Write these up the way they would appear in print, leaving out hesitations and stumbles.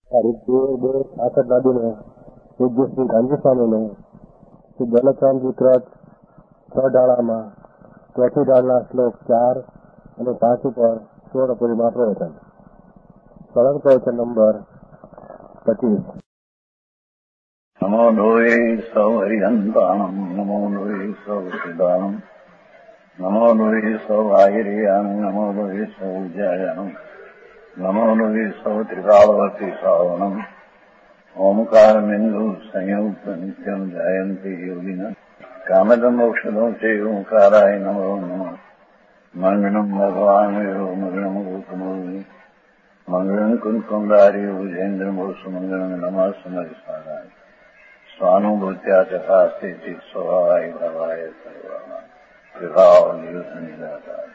આખત દાદીને પૂજ્ય શ્રી ગાંધી સ્વામીને શ્રી દોલતરામજી ક્રત 6 ડાળામાં ચોથી ડાળના શ્લોક 4 અને 5 ઉપર 16 પૂરીમાં પ્રવચન. સરળ પ્રવચન નંબર 25. નમો લોહે સૌ હરિહંતાણમ નમો લોહે સૌ સિદ્ધાણમ નમો લોહે સૌ આહિર્યાન નમો લોહે સૌ જયાનમ નમો લોહે સૌ ત્રિકાળવતી શ્રાવણમ ઓમકારમિંદુ સંયુક્ત નિત્યમ જયંતી યોગિન કામદમ ઔષધો છે ઓંકારાય નમો નમઃ. મંગળમ ભગવાન મંગળમ ગૌતમોની મંગળમ કુંકુંડારી ભુજેન્દ્રમોસુ મંગળમ નમઃ સમરિસ્વારાય સ્વાનુભૂત્યા ચકાસ્તે ચિત સ્વભાવાય ભવાય સર્વા વિભાવ નિદાતા.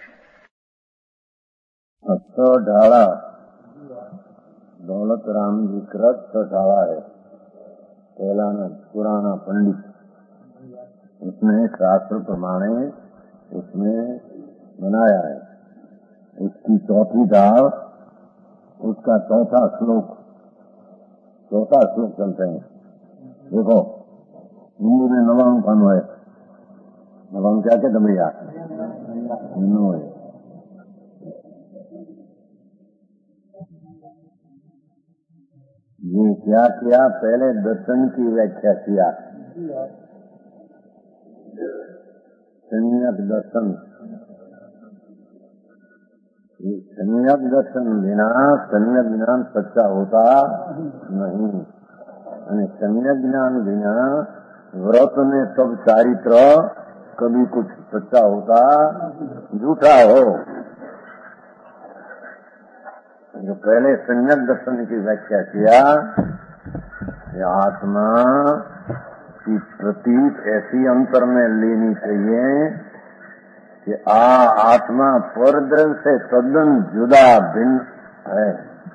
6 ढाला दौलतरामजी कृत 6 ढाला है. पहला पुराना पंडित उसने शास्त्र प्रमाणे उसमें बनाया है. उसकी चौथी ढाल उसका चौथा श्लोक चलते हैं. देखो हिंदी में नवांग कौन है? नवांग क्या कहते भैया? हिंदू है. ये क्या किया? पहले दर्शन की व्याख्या किया. सम्यक दर्शन. सम्यक दर्शन बिना सम्यक ज्ञान सच्चा होता नहीं. सम्यक ज्ञान बिना व्रत में सब चारित्र कभी कुछ सच्चा होता झूठा हो. जो पहले सम्यक दर्शन की व्याख्या किया, आत्मा की प्रतीत ऐसी अंतर में लेनी चाहिए कि आत्मा परद्रव्य से तद्दन जुदा भिन्न है.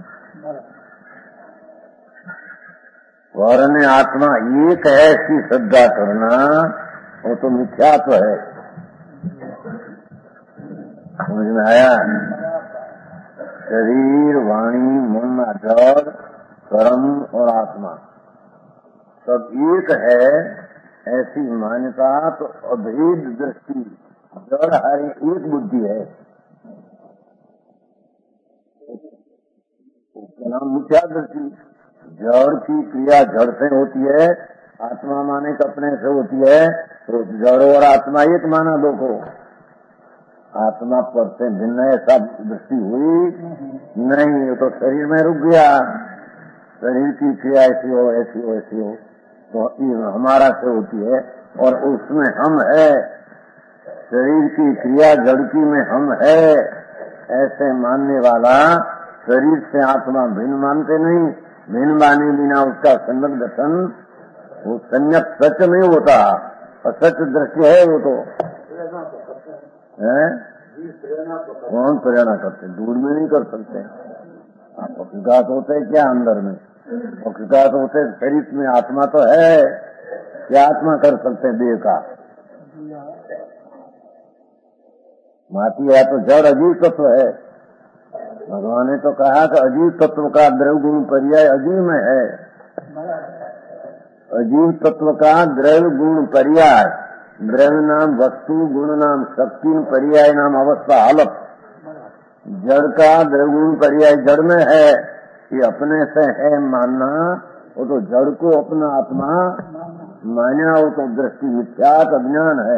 और ने आत्मा एक है ऐसी श्रद्धा करना वो तो मिथ्यात्व है. समझ में आया? शरीर, वाणी, मन, जड़, कर्म और आत्मा सब एक है ऐसी मान्यता तो अभेद दृष्टि. जड़ हर एक बुद्धि है. उसका नाम मिथ्या दृष्टि. जड़ की क्रिया जड़ से होती है, आत्मा माने कपने से होती है. तो जड़ और आत्मा एक माना दो को. आत्मा पर से भिन्न ऐसा दृष्टि हुई नहीं. ये तो शरीर में रुक गया. शरीर की क्रिया ऐसी हो ऐसी हो ऐसी हो तो हमारा से होती है और उसमें हम है. शरीर की क्रिया जड़ की में हम है ऐसे मानने वाला शरीर से आत्मा भिन्न मानते नहीं. भिन्न माने बिना उसका सम्यक दर्शन वो सम्यक सच नहीं होता. असच दृष्टि है वो तो है. कौन प्रेरणा करते? दूर में नहीं कर सकते. आप हकीकत होते क्या अंदर में? हकीकत होते शरीर में आत्मा तो है. क्या आत्मा कर सकते देह का? माटी है तो जड़ अजीव तत्व है. भगवान ने तो कहा कि अजीव तत्व का द्रव्य गुण पर्याय अजीव में है. अजीव तत्व का द्रव्य गुण पर्याय. द्रव्य नाम वस्तु, गुण नाम शक्ति, पर्याय नाम अवस्था हालत. जड़ का द्रव्य गुण पर्याय जड़ में है. ये अपने से है मानना वो तो जड़ को अपना आत्मा माना वो तो दृष्टि मिथ्यात अज्ञान है.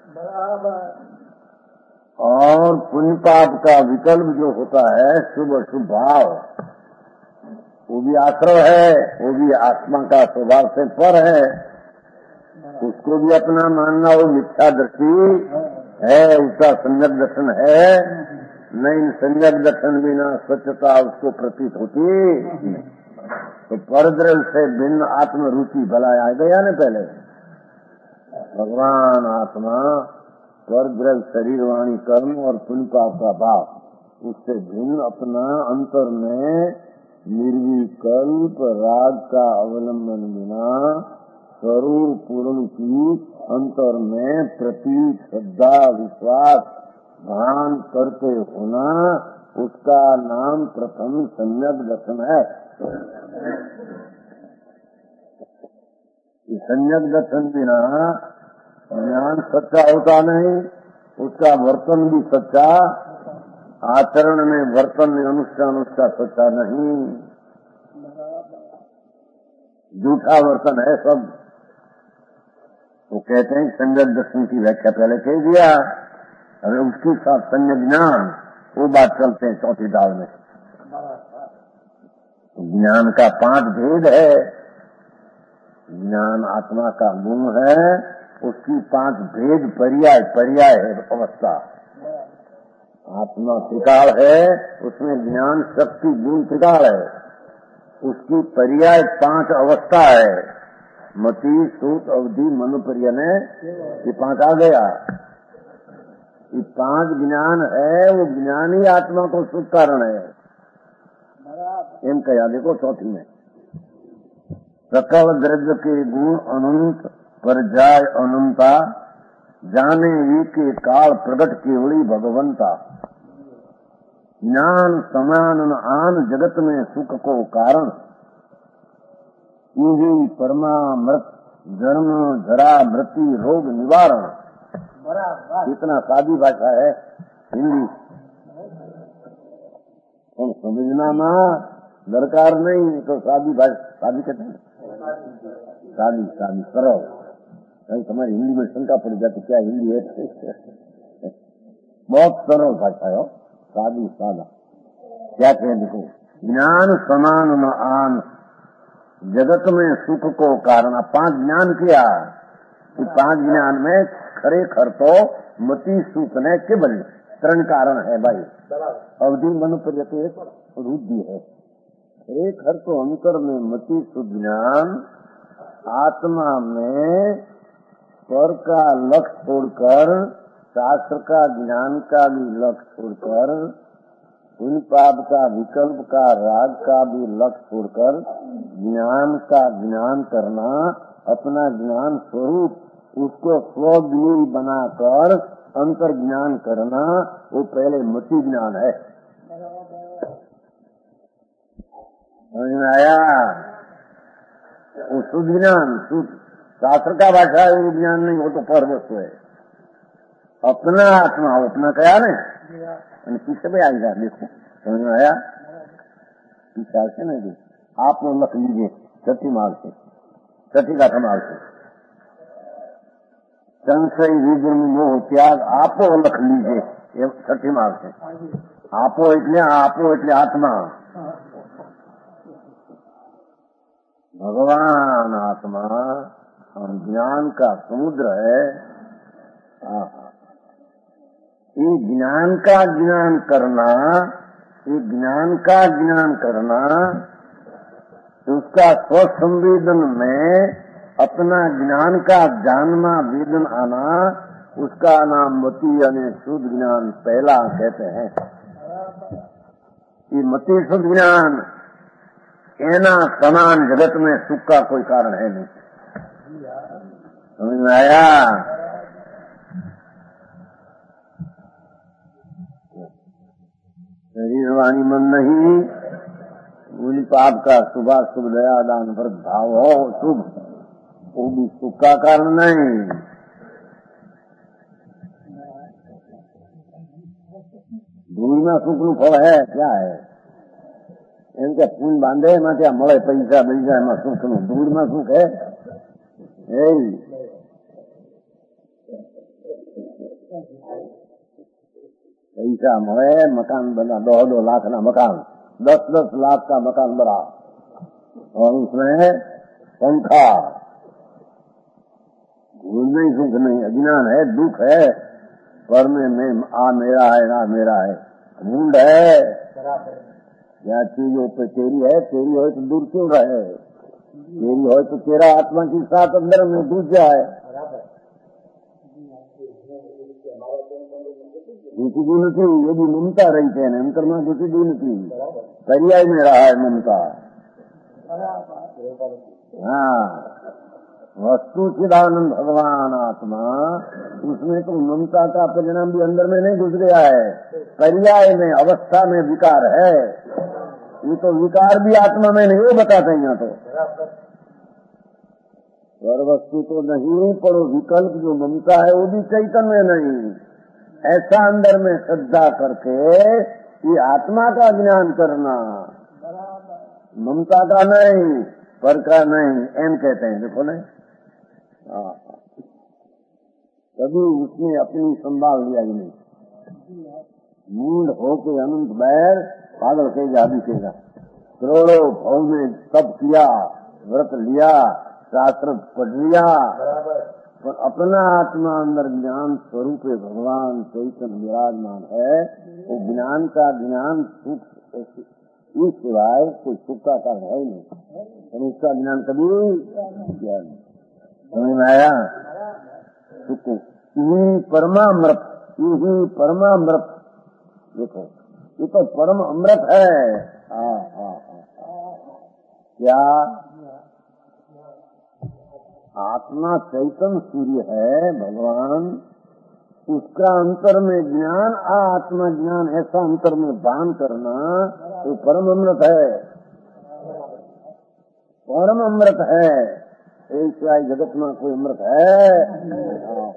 और पुण्य पाप का विकल्प जो होता है शुभ अशुभ भाव वो भी आश्रय है. वो भी आत्मा का स्वभाव से पर है. उसको भी अपना मानना वो मिथ्या दृष्टि है. उसका सम्यक दर्शन है नहीं. सम्यक दर्शन बिना स्वच्छता उसको प्रतीत होती. तो परद्रव्य से भिन्न आत्म रुचि भला आ गया न पहले. भगवान आत्मा परद्रव्य शरीर, वाणी, कर्म और पुण्य पाप का भाव उससे भिन्न अपना अंतर में निर्विकल्प राग का अवलंबन बिना स्वरूप पूर्ण की अंतर में प्रतीक श्रद्धा विश्वास भान करते होना उसका नाम प्रथम सम्यक दर्शन है. सम्यक दर्शन बिना ज्ञान सच्चा होता नहीं, उसका वर्तन भी सच्चा, आचरण में वर्तन में अनुष्ठान उसका सच्चा नहीं, झूठा वर्तन है सब। वो कहते हैं सम्यक दर्शन की व्याख्या पहले कह दिया, अरे उसके साथ सम्यक ज्ञान, वो बात चलते हैं चौथी दाल में। ज्ञान का 5 भेद है, ज्ञान आत्मा का गुण है, उसकी 5 भेद पर्याय है अवस्था। आत्मा त्रिकाल है, उसमें ज्ञान शक्ति गुण त्रिकाल है, उसकी पर्याय 5 अवस्था है, मति सूत अवधि मनुपर्यने, ये 5 आ गया। ये 5 ज्ञान है, वो ज्ञान ही आत्मा को सुख कारण है। एम कहा देखो चौथी में, सकल द्रव्य के गुण अनंत परजाय अनंता, जाने वी के काल प्रगट केवली भगवंता। ज्ञान समान आन जगत में सुख को कारण, इही परमामृत जन्म जरा मृत्यु रोग निवारण। इतना सादी भाषा है हिंदी, और समझना ना दरकार नहीं तो सादी भाषा, सादी कहते हैं सादी सरल। कहीं तुम्हारी हिंदी में शंका पड़ जाती क्या हिंदी है, बहुत सरल भाषा है, सादी सादा। क्या कहें देखो, ज्ञान समान न आन जगत में सुख को कारण। 5 ज्ञान किया, 5 ज्ञान में खरे खर तो मति सुख ने केवल 3 कारण है भाई। अवधि मनुपर्यते रुद्धि है, एक हर तो अंतर में मति सुख ज्ञान, आत्मा में पर का लक्ष्य छोड़कर, शास्त्र का ज्ञान का भी लक्ष्य छोड़कर, पुण्य पाप का विकल्प का राग का भी लक्ष्य छोड़कर ज्ञान का ज्ञान करना, अपना ज्ञान स्वरूप उसको स्वज्ञ बनाकर अंतर ज्ञान करना, वो पहले मति ज्ञान है। समझ में आया? वो शुद्ध ज्ञान, शुद्ध शास्त्र का भाषा है, वो ज्ञान नहीं, वो तो पर वस्तु है। अपना आत्मा हो, अपना क्या नहीं पीछे भी आएगा, देखो समझ में आया? पीछे से नहीं दे, आप लोग लख लीजिए छठी मार्ग से, छठी का समाल से, संशय विजन मोह त्याग आपो लख लीजिए छठी मार्ग से। आपो એટલે आत्मा, भगवान आत्मा और ज्ञान का समुद्र है। ये ज्ञान का ज्ञान करना, ये ज्ञान का ज्ञान करना, उसका स्वसंवेदन में अपना ज्ञान का जानना वेदन आना, उसका नाम मति यानी शुद्ध ज्ञान पहला कहते हैं। ये मति शुद्ध ज्ञान एना समान जगत में सुख का कोई कारण है नहीं। समझ में आया? शरीर वाणी मन नहीं, उन पाप का शुभ दया दान पर भाव हो शुभ, वो भी सुख का कारण नहीं। धूल में सुख નું ફળ है क्या है? એમ કે પૂન બાંધે એમાં ત્યાં મળે પૈસા પૈસા, એમાં સુખ નું ધૂળ માં સુખ है? पैसा મળે, मकान बना 2-2 लाख ना मकान, 10-10 लाख का मकान बना, और उसमें पंखा, धूल में सुख नहीं, अज्ञान है, दुख है, पर में आ मेरा है ना मेरा है, घूंड है। या चीजों पे तेरी है, तेरी हो तो दूर क्यों रहे, तेरी हो तो तेरा आत्मा के साथ अंदर में घुस जाए। घुसी નથી, ये भी ममता रही है, अंतर में घुसी નથી, पर्याय में रहा है ममता। हाँ, वस्तु चिदानंद भगवान आत्मा, उसमें तो ममता का परिणाम भी अंदर में नहीं घुस गया है, पर्याय में अवस्था में विकार है। ये तो विकार भी आत्मा में नहीं, वो बताते हैं यहाँ तो। स्वर वस्तु तो नहीं, पर विकल्प जो ममता है वो भी चैतन्य नहीं। ऐसा अंदर में श्रद्धा करके ये आत्मा का ज्ञान करना, ममता का नहीं, पर का नहीं, एम कहते हैं। देखो नहीं, कभी उसने अपनी संभाल लिया ही नहीं। मूड होके अनंत बैर पागल कहेगा, अभी कहेगा। करोड़ों भाव में तप किया, व्रत लिया, शास्त्र पढ़ लिया, पर अपना आत्मा अंदर ज्ञान स्वरूप भगवान चैतन्य विराजमान है। वो ज्ञान का ज्ञान सुख इस सिवाय कोई सुख का कारण है ही नहीं। उसका ज्ञान कभी ज्ञान समझ में आया? सुख यही परमामृत, यही परमामृत। देखो ये तो परम अमृत है। क्या आत्मा चैतन्य सूर्य है भगवान, उसका अंतर में ज्ञान, आत्मा ज्ञान ऐसा अंतर में दान करना, वो परम अमृत है, परम अमृत है। ऐसा जगत में कोई अमृत है?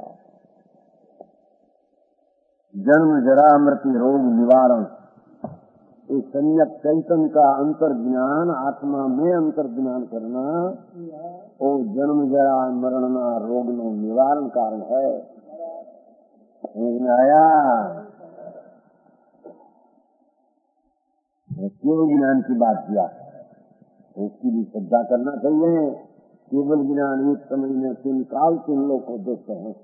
जन्म जरा मृत्यु रोग निवारण, इस सम्यक चैतन्य का अंतर ज्ञान, आत्मा में अंतर ज्ञान करना, वो जन्म जरा मरण रोग नो निवारण कारण है। समझ में आया? केवल ज्ञान की बात किया, उसकी भी श्रद्धा करना चाहिए। केवल ज्ञान एक समय में 3 काल 3 लोग को देखते हैं।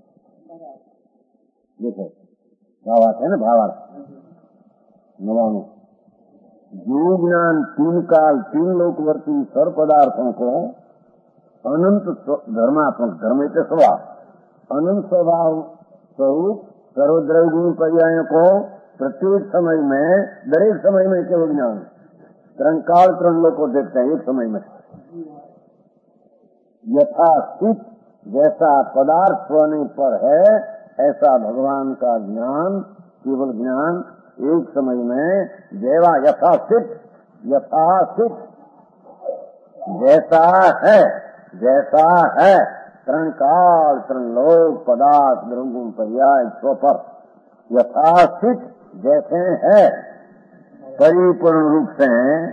देखो भावार्थ है ना, भावार्थ 99। जो ज्ञान 3 काल 3 लोकवर्ती सर्व पदार्थों को अनंत धर्मात्मक, धर्म के स्वभाव अनंत स्वभाव स्वरूप सर्वद्रव्य गुण पर्यायों को प्रत्येक समय में, दरेक समय में केवल ज्ञान 3 काल 3 लोग को देखते हैं एक समय में। यथास्थित जैसा पदार्थ होने पर है, ऐसा भगवान का ज्ञान, केवल ज्ञान एक समय में जैवा यथास्थित, यथास्थित जैसा है, जैसा है 3 काल 3 लोक पदार्थ द्रव्य पर्याय स्वपर यथास्थित जैसे है परिपूर्ण रूप से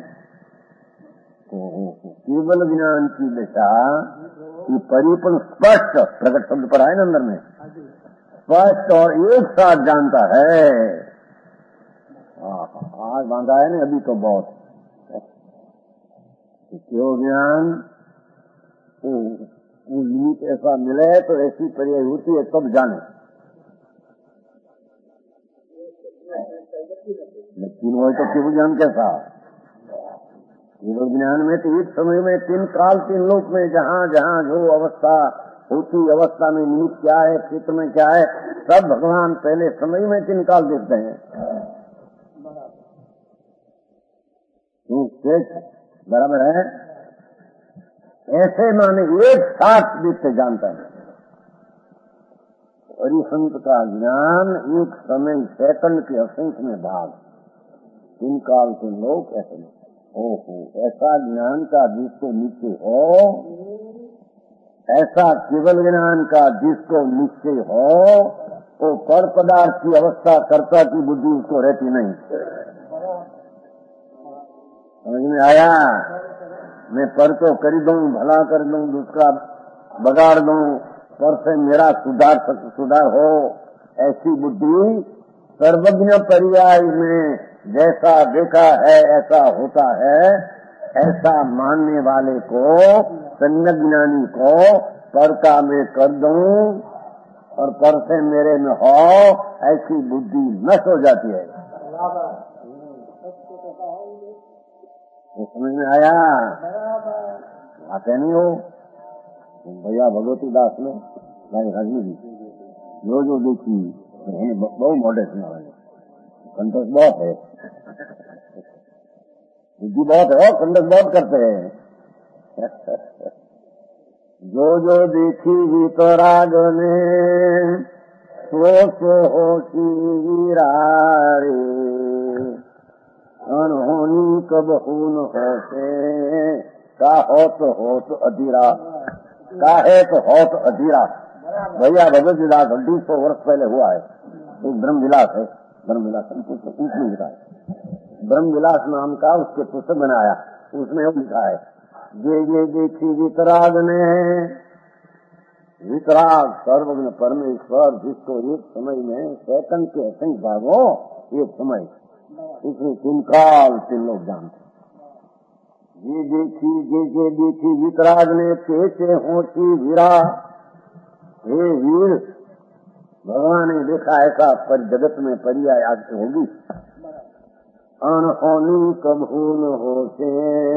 केवल ज्ञान की दिशा, ये परिपूर्ण स्पष्ट प्रकट शब्द पर आए ना अंदर में, स्पष्ट और एक साथ जानता है। आज बांधा है ना अभी तो बहुत क्यों ज्ञान निमित्त ऐसा मिले तो ऐसी पर्याय होती है, तब जाने। लेकिन वो तो केवल ज्ञान कैसा? केवल ज्ञान में तो एक समय में 3 काल 3 लोक में जहाँ जहाँ जो अवस्था होती, अवस्था में निमित्त क्या है, क्षेत्र में क्या है, सब भगवान पहले समय में 3 काल देखते हैं। बराबर है? ऐसे माने एक साथ देखते जानता है। अरिहंत का ज्ञान एक समय सेकंड के असंख्य में भाग 3 काल 3 लोक ऐसे में। ओहो, ऐसा ज्ञान का जिसको निश्चय हो, ऐसा केवल ज्ञान का जिसको निश्चय हो, वो पर पदार्थ की अवस्था कर्ता की बुद्धि उसको रहती नहीं। समझ में आया? मैं पर तो कर दूं, भला कर दूं, दूसरा बगाड़ दूं, पर से मेरा सुधार हो, ऐसी बुद्धि सर्वज्ञ पर्याय में जैसा देखा है ऐसा होता है, ऐसा मानने वाले को, सम्यक ज्ञानी को पर का मैं कर दूं और पर से मेरे में हो, ऐसी बुद्धि नष्ट हो जाती है। समझ में आया? आते नहीं हो भैया भगवती दास ने भाई हजमी जी जो देखी बहुत मॉडर्न सुना है, कंटोस बहुत है, बुद्धि बहुत है, कंटोस बहुत करते हैं। जो देखी वितराग ने सो होशी वीरारे, अनहोनी कब खून होते, का हो तो अधीरा, का है तो हो तो अधीरा। भैया भगवत विलास 200 वर्ष पहले हुआ है, एक ब्रह्म विलास है, ब्रह्म विलास उसमें लिखा है, ब्रह्म विलास नाम का उसके पुस्तक बनाया, उसमें लिखा है, ये देखी वितराग ने, वितराग सर्वज्ञ परमेश्वर जिसको एक समय में सेकंड के असंख्य भागों एक समय, इसमें 3 काल 3 लोग जानते। ये देखी वितराग ने कैसे होती वीरा, हे वीर, भगवान ने देखा ऐसा पर जगत में पर्याय आज से होगी। अनहोनी कबहू न होते,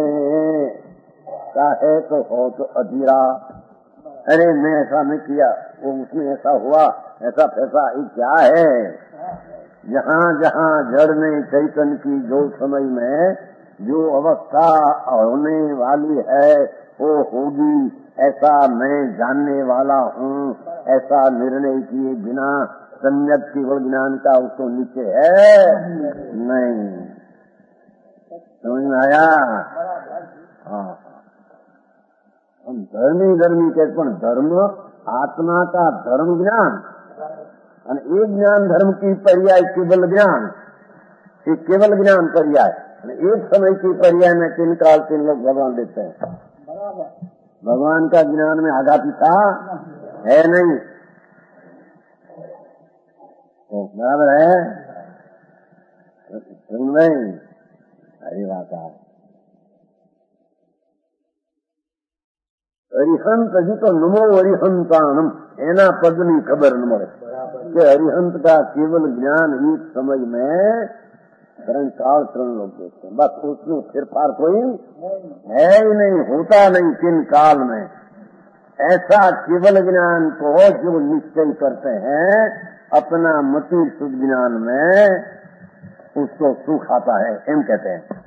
चाहे तो हो तो अधीरा। अरे मैं ऐसा नहीं किया, वो उसमें ऐसा हुआ, ऐसा फैसा, ये क्या है। जहाँ जहाँ जड़ में चैतन्य की जो समय में जो अवस्था होने वाली है वो होगी, ऐसा मैं जानने वाला हूँ, ऐसा निर्णय किए बिना सम्यक केवल ज्ञान का उसको नीचे है नहीं। समझ में आया? हाँ, हम धर्मी कहते पण धर्म आत्मा का धर्म ज्ञान, एक ज्ञान धर्म की पर्याय केवल ज्ञान, एक केवल ज्ञान पर्याय, एक समय की पर्याय में 3 काल 3 लोग भगवान देते हैं। भगवान का ज्ञान में आगा पीछा है नहीं, बराबर है नहीं? अरे बात है, हरिहंत जी तो नमो हरिहंतानम, एना पदनी खबर न મળે कि हरिहंत का केवल ज्ञान एक समय में 3 काल 3 लोग देते हैं, बस उसमें फिर पार कोई है ही नहीं, होता नहीं 3 काल में। ऐसा केवल ज्ञान को जो निश्चय करते हैं अपना मति शुद्ध ज्ञान में, उसको सुख आता है, एम कहते हैं।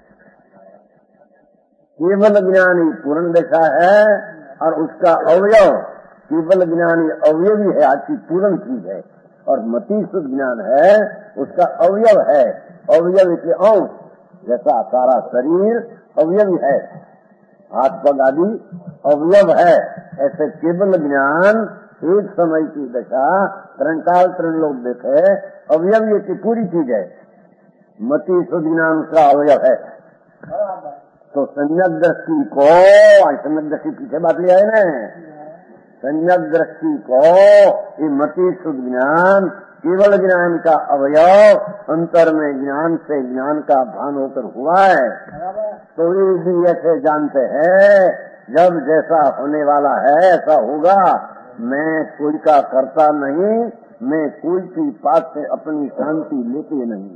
केवल ज्ञानी पूर्ण दशा है और उसका अवयव, केवल ज्ञानी अवयवी है, अच्छी पूर्ण चीज है, और मति शुद्ध ज्ञान है उसका अवयव है, अवयव के अंश, जैसा सारा शरीर अवयवी है, हाथ पग आदि अवयव है, ऐसे केवल ज्ञान एक समय की दशा 3 काल 3 लोग देखे, अवयवी की पूरी चीज है, मति शुद्ध ज्ञान उसका अवयव है। तो सम्यक दृष्टि को, सम्यक दृष्टि पीछे बात लिया है ना, सम्यक दृष्टि को ये मति शुद्ध ज्ञान केवल ज्ञान का अवयव अंतर में ज्ञान से ज्ञान का भान होकर हुआ है, तो ये भी ऐसे जानते हैं जब जैसा होने वाला है ऐसा होगा। मैं कोई का करता नहीं, मैं कोई की पास से अपनी शांति लेते नहीं।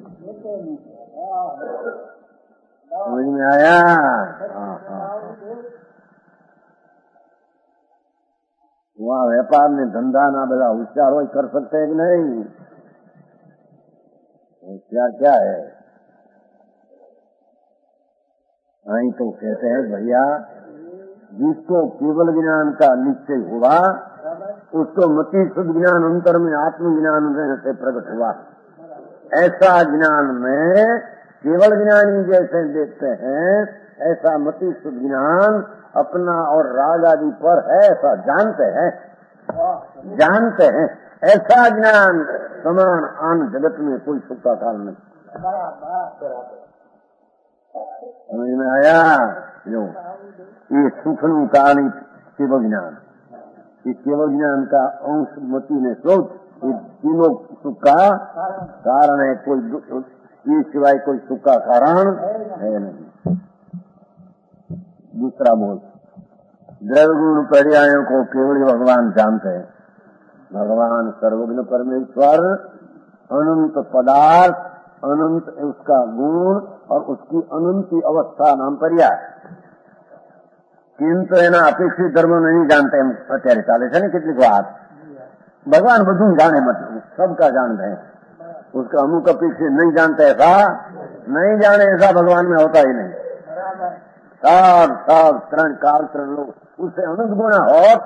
समझ में आया? वहाँ व्यापार में धंधा ना बड़ा होशियार हो कर सकते हैं कि नहीं? होशियार क्या है? नहीं तो कहते हैं भैया जिसको केवल ज्ञान का निश्चय हुआ उसको मति शुद्ध ज्ञान अंतर में आत्मज्ञान से प्रकट हुआ। ऐसा ज्ञान में केवल ज्ञानी जैसे देखते हैं ऐसा मति शुद्ध ज्ञान अपना और राग आदि पर है, ऐसा जानते हैं ऐसा ज्ञान समान आन जगत में कोई सुख का कारण नहीं। समझ में आया? जो ये सुखनु कारण केवल ज्ञान, ये केवल ज्ञान का अंश मति ने सोच, ये तीनों सुख का कारण है, कोई ये सिवाय कोई सुख का कारण है नहीं। दूसरा बोल, द्रव्य गुण पर्यायों को केवल भगवान जानते हैं। भगवान सर्वज्ञ परमेश्वर, अनंत पदार्थ, अनंत उसका गुण और उसकी अनंत अवस्था नाम पर्याय, किंतु एना अपेक्षित धर्म नहीं जानते हम। અત્યારે ચાલે છે ને કેટલીક વાત, भगवान બધું जाने, मतलब सबका जानते हैं, उसका अमुक अपेक्षित नहीं जानते, ऐसा नहीं जाने, ऐसा भगवान में होता ही नहीं। सब 3 काल 3 लोग उससे अनंत गुणा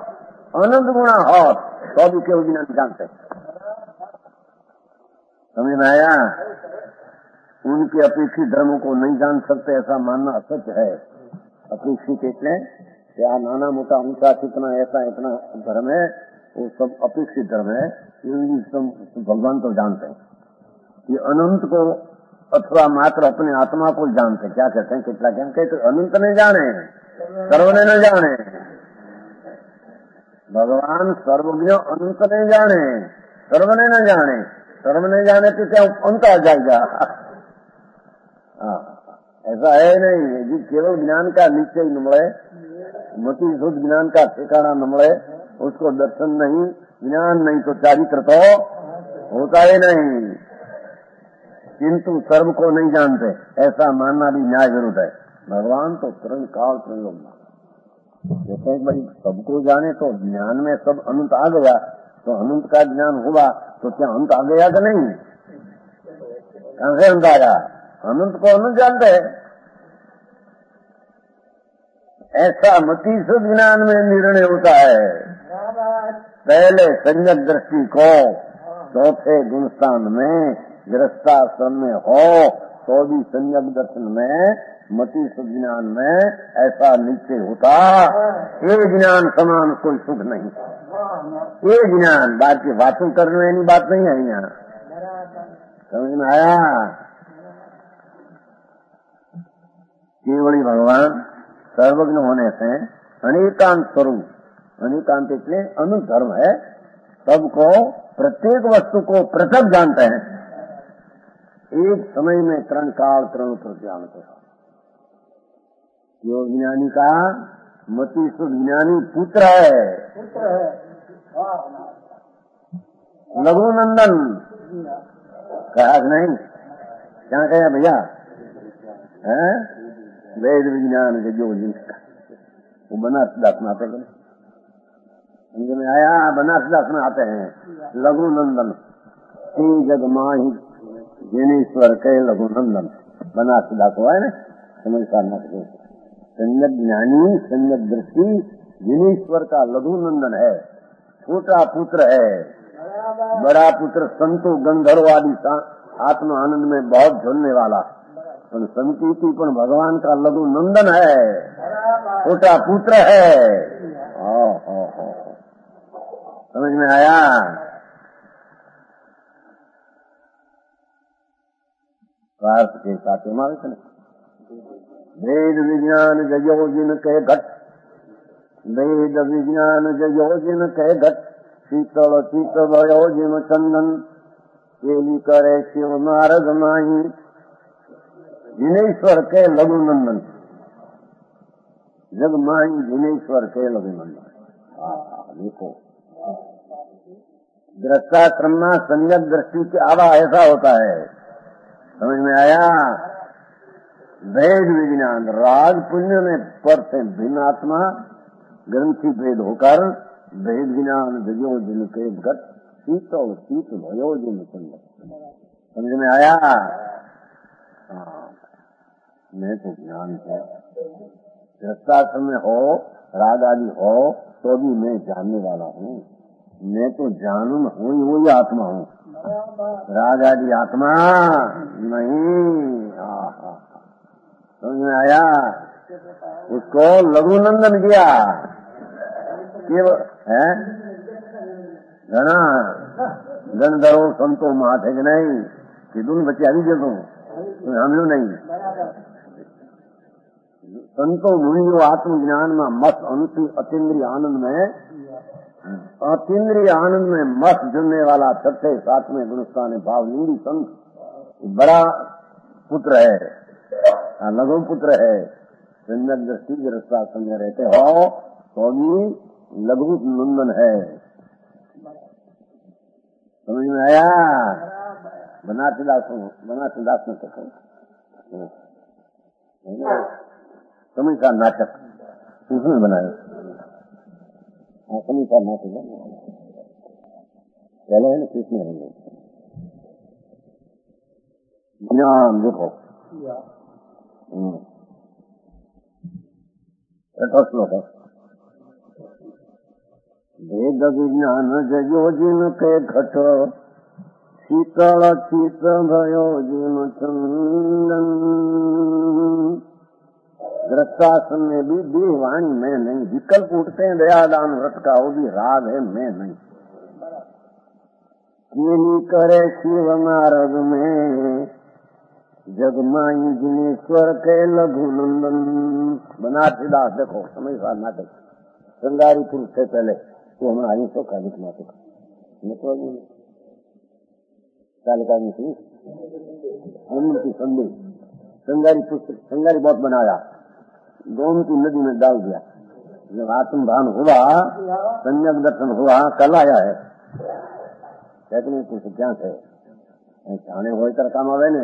हो तो भी केवल ज्ञान जानते। समझ में आया? उनके अपेक्षित धर्मों को नहीं जान सकते ऐसा मानना असत्य है। अपेक्षित એટલે कि आ नाना मोटा ऊंचा कितना ऐसा इतना धर्म है, वो सब अपेक्षित धर्म है। भगवान तो जानते हैं कि अनंत को अथवा मात्र अपने आत्मा को जानते। क्या कहते हैं? कितना क्या कहते? अनंत ने जाने, सर्वने न जाने। भगवान सर्वज्ञ अनंत ने जाने, सर्वने न जाने। सर्व ने जाने तो क्या अंत आ जाएगा? ऐसा है नहीं जी। केवल ज्ञान का निश्चय न मिले, मति शुद्ध ज्ञान का ठिकाना न मिले, उसको दर्शन नहीं, ज्ञान नहीं तो चारित्र तो होता ही नहीं। किंतु सर्व को नहीं जानते ऐसा मानना भी न्याय विरुद्ध है। भगवान तो तरण काल प्रयोग जैसे भाई सबको जाने तो ज्ञान में सब अनंत आ गया, तो अनंत का ज्ञान हुआ तो क्या अंत आ गया कि नहीं? कहां से अंत आया? अनंत को अनंत जानते हैं। ऐसा मति शुद्ध ज्ञान में निर्णय होता है। पहले संयत दृष्टि को चौथे गुणस्थान में गृहस्थाश्रम में हो तो भी संयत दर्शन में मति शुद्ध ज्ञान में ऐसा निश्चय होता, ये ज्ञान समान कोई सुख नहीं। ये ज्ञान बात की बातों करने वाली बात नहीं है। यहाँ समझ में आया? केवली भगवान सर्वज्ञ होने से अनेकांत स्वरूप, अनेकांत इसलिए अनंत धर्म है, सबको प्रत्येक वस्तु को पृथक जानते हैं। एक समय में तरण काल तरण जानते हैं। योग ज्ञानी का मति शुद्ध ज्ञानी पुत्र है, लघुनंदन कहा नहीं? क्या कहे भैया? वेद विज्ञान के जो जिनका वो बनारस दास में आते हैं, समझ में आया? बनारस दास में आते हैं लघुनंदन जग माही जिनेश्वर के लघुनंदन। बनारस दास हुआ है ना, समझ करना। संयत ज्ञानी संयत दृष्टि जिनेश्वर का लघुनंदन है, छोटा पुत्र है। बड़ा पुत्र संतो गंधर्व आदि आत्म आनंद में बहुत झूलने वाला, संकीर्ति पर भगवान का लघु नंदन है, छोटा पुत्र है। समझ में आया? स्वार्थ के साथ मारे वेद विज्ञान जयो जिन के घट, वेद विज्ञान जयो जिन के घट, शीतल शीत भयो जिन चंदन, केली करे शिव नारद माही। जिनेश्वर के लघुनंदन, जग माही जिनेश्वर के लघुनंदन। देखो दृष्टाश्रम में संयत दृष्टि के आवा ऐसा होता है। समझ में आया? वेद विज्ञान राग पुण्य में पर से भिन्न आत्मा ग्रंथि भेद होकर वेद ज्ञान जयो जिनके घट, शीतल शीत भयो जिन चंदन। समझ में आया? मैं तो ज्ञान है, दृष्टाश्रम में हो राग आदि हो तो भी मैं जानने वाला हूँ। मैं तो जानू हूँ, वही आत्मा हूँ, राग आदि आत्मा नहीं। समझ में आया? उसको लघुनंदन किया है। घना गंधर्व संतो माथे के नहीं कि तुम बच्चे अभी जो हम लोग नहीं। संतो मुनियो आत्मज्ञान में मस्त अतीन्द्रिय आनंद में, अतीन्द्रिय आनंद में मस्त जुड़ने वाला छठे सातवें गुणस्थान भाव लिंगी संत बड़ा पुत्र है, लघु पुत्र है। संयत दृष्टि दृष्टा संजय रहते हो तो भी लघु नंदन है। समझ में आया? बनारसी दास में कहो समय का नाटक उसमें बनाया। समय का नाटक पहले है ना, किसने होंगे ज्ञान। देखो श्लोक है, वेद विज्ञान जयो जिन के घट, શીતળ ચિત ભયો જીવ ચંદન. ग्रस्ताश्रम में भी देहवाणी में नहीं, विकल्प उठते हैं दयादान व्रत का, वो भी राग है मैं नहीं. केली करे शिव मार्ग में जगमाई जिनेश्वर के लघु नंदन. बनारसी दास देखो समय साल नाटक श्रृंगारी पुरुष से पहले तो हमें आई तो कालिक नाटक कालिका में थी की संदेश श्रृंगारी पुस्तक. श्रृंगारी बहुत बनाया, गोमती नदी में डाल दिया. जब आत्मभान हुआ, सम्यक दर्शन हुआ, कल आया है कहते नहीं कुछ क्या थे जाने हो तर काम आवे ने.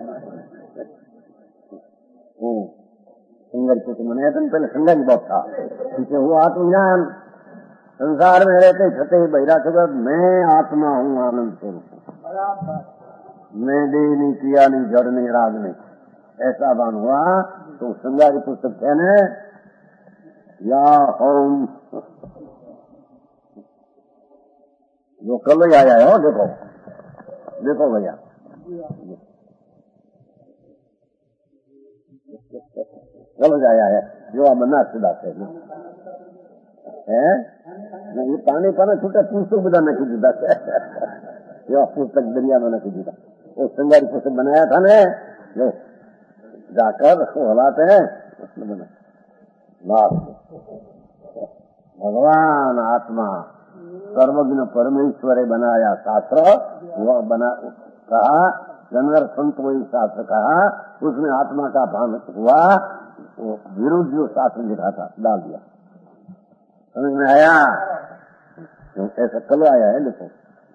श्रृंगारी पुस्तक बनाया था पहले. श्रृंगारी बहुत था, पीछे हुआ आत्मज्ञान. संसार में रहते छते बहिरा छुकर मैं आत्मा हूँ, आनंद स्वरूप. मैं देह नहीं, किया नहीं, जड़ नहीं, राग नहीं, ऐसा भान हुआ तो श्रृंगारी पुस्तक कहने या ओम जो कल ही आया है. देखो देखो भैया, कल आया है जो मना सीधा है. ये पानी पाना छूटा पुस्तक બધા નાખી દીધા છે. એવા પુસ્તક દરિયામાં નાખી દીધા. वो श्रृंगारी पुस्तक बनाया था ने, जो जाकर हलाते हैं भगवान आत्मा सर्वज्ञ परमेश्वर बनाया शास्त्र. वह बना कहा जनवर संत वही शास्त्र कहा, उसमें आत्मा का भान हुआ. विरुद्ध जो शास्त्र लिखा था डाल दिया. समझ में आया? ऐसा कल आया है. देखो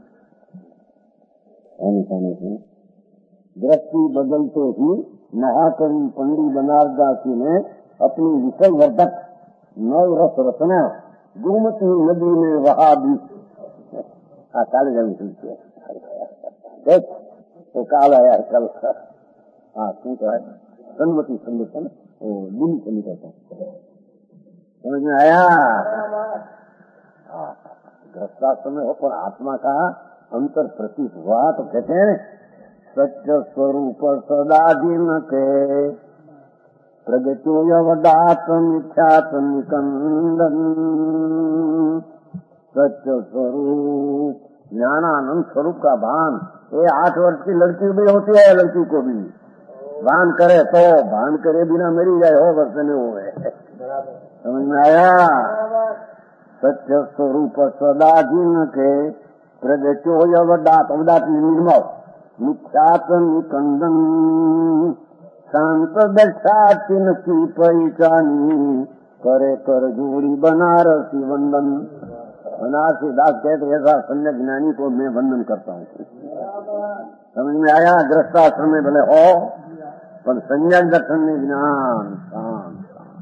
दृष्टि बदलते ही महाकवि पंडित बनारदासी ने अपनी विषय वर्धक नव रस रचना गोमती नदी में वहा दी. काले जमी सुनती है तो काल आया कल. हाँ શું કહેવાય સન્મતિ સંદેશ है वो दिन को निकलता. समझ में आया? ग्रस्ताश्रम में हो पर आत्मा का अंतर प्रतीत हुआ तो कहते हैं सत्य स्वरूप सदाधीन के प्रगतो यवदात मिथ्यात निकंदन. सत्य स्वरूप ज्ञानानंद स्वरूप का भान. ये 8 वर्ष की लड़की भी होती है, लड़की को भी भान करे तो भान करे बिना मरी जाए हो वर्ष में वो है. समझ में आया? सत्य स्वरूप सदाधीन के प्रगतो यवदात, अवदात निर्मल, मिथ्यात निकंदन. शांत दशा चिन्ह की परिचानी करे कर जोड़ी बनारसी वंदन. बनारसी दास कहते ऐसा सम्यक ज्ञानी को मैं वंदन करता हूँ. समझ में आया? ग्रस्ताश्रम में भले हो पर सम्यक दर्शन में ज्ञान शांत.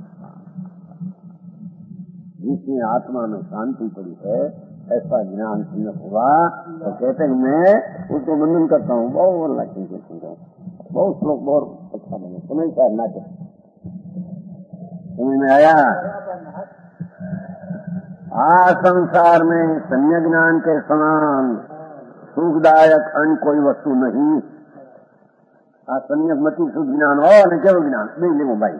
जिसमें आत्मा में शांति पड़ी है ऐसा ज्ञान सम्यक हुआ तो कहते हैं मैं उसको वंदन करता हूँ. बहुत लक्ष्मी को सुनता हूँ. बहुत श्लोक बहुत अच्छा बने. समझता है नाटक. समझ में आया? संसार में सम्यक ज्ञान के समान सुखदायक अन्य कोई वस्तु नहीं. सम्यक मति सुख ज्ञान हो न केवल ज्ञान नहीं ले भाई.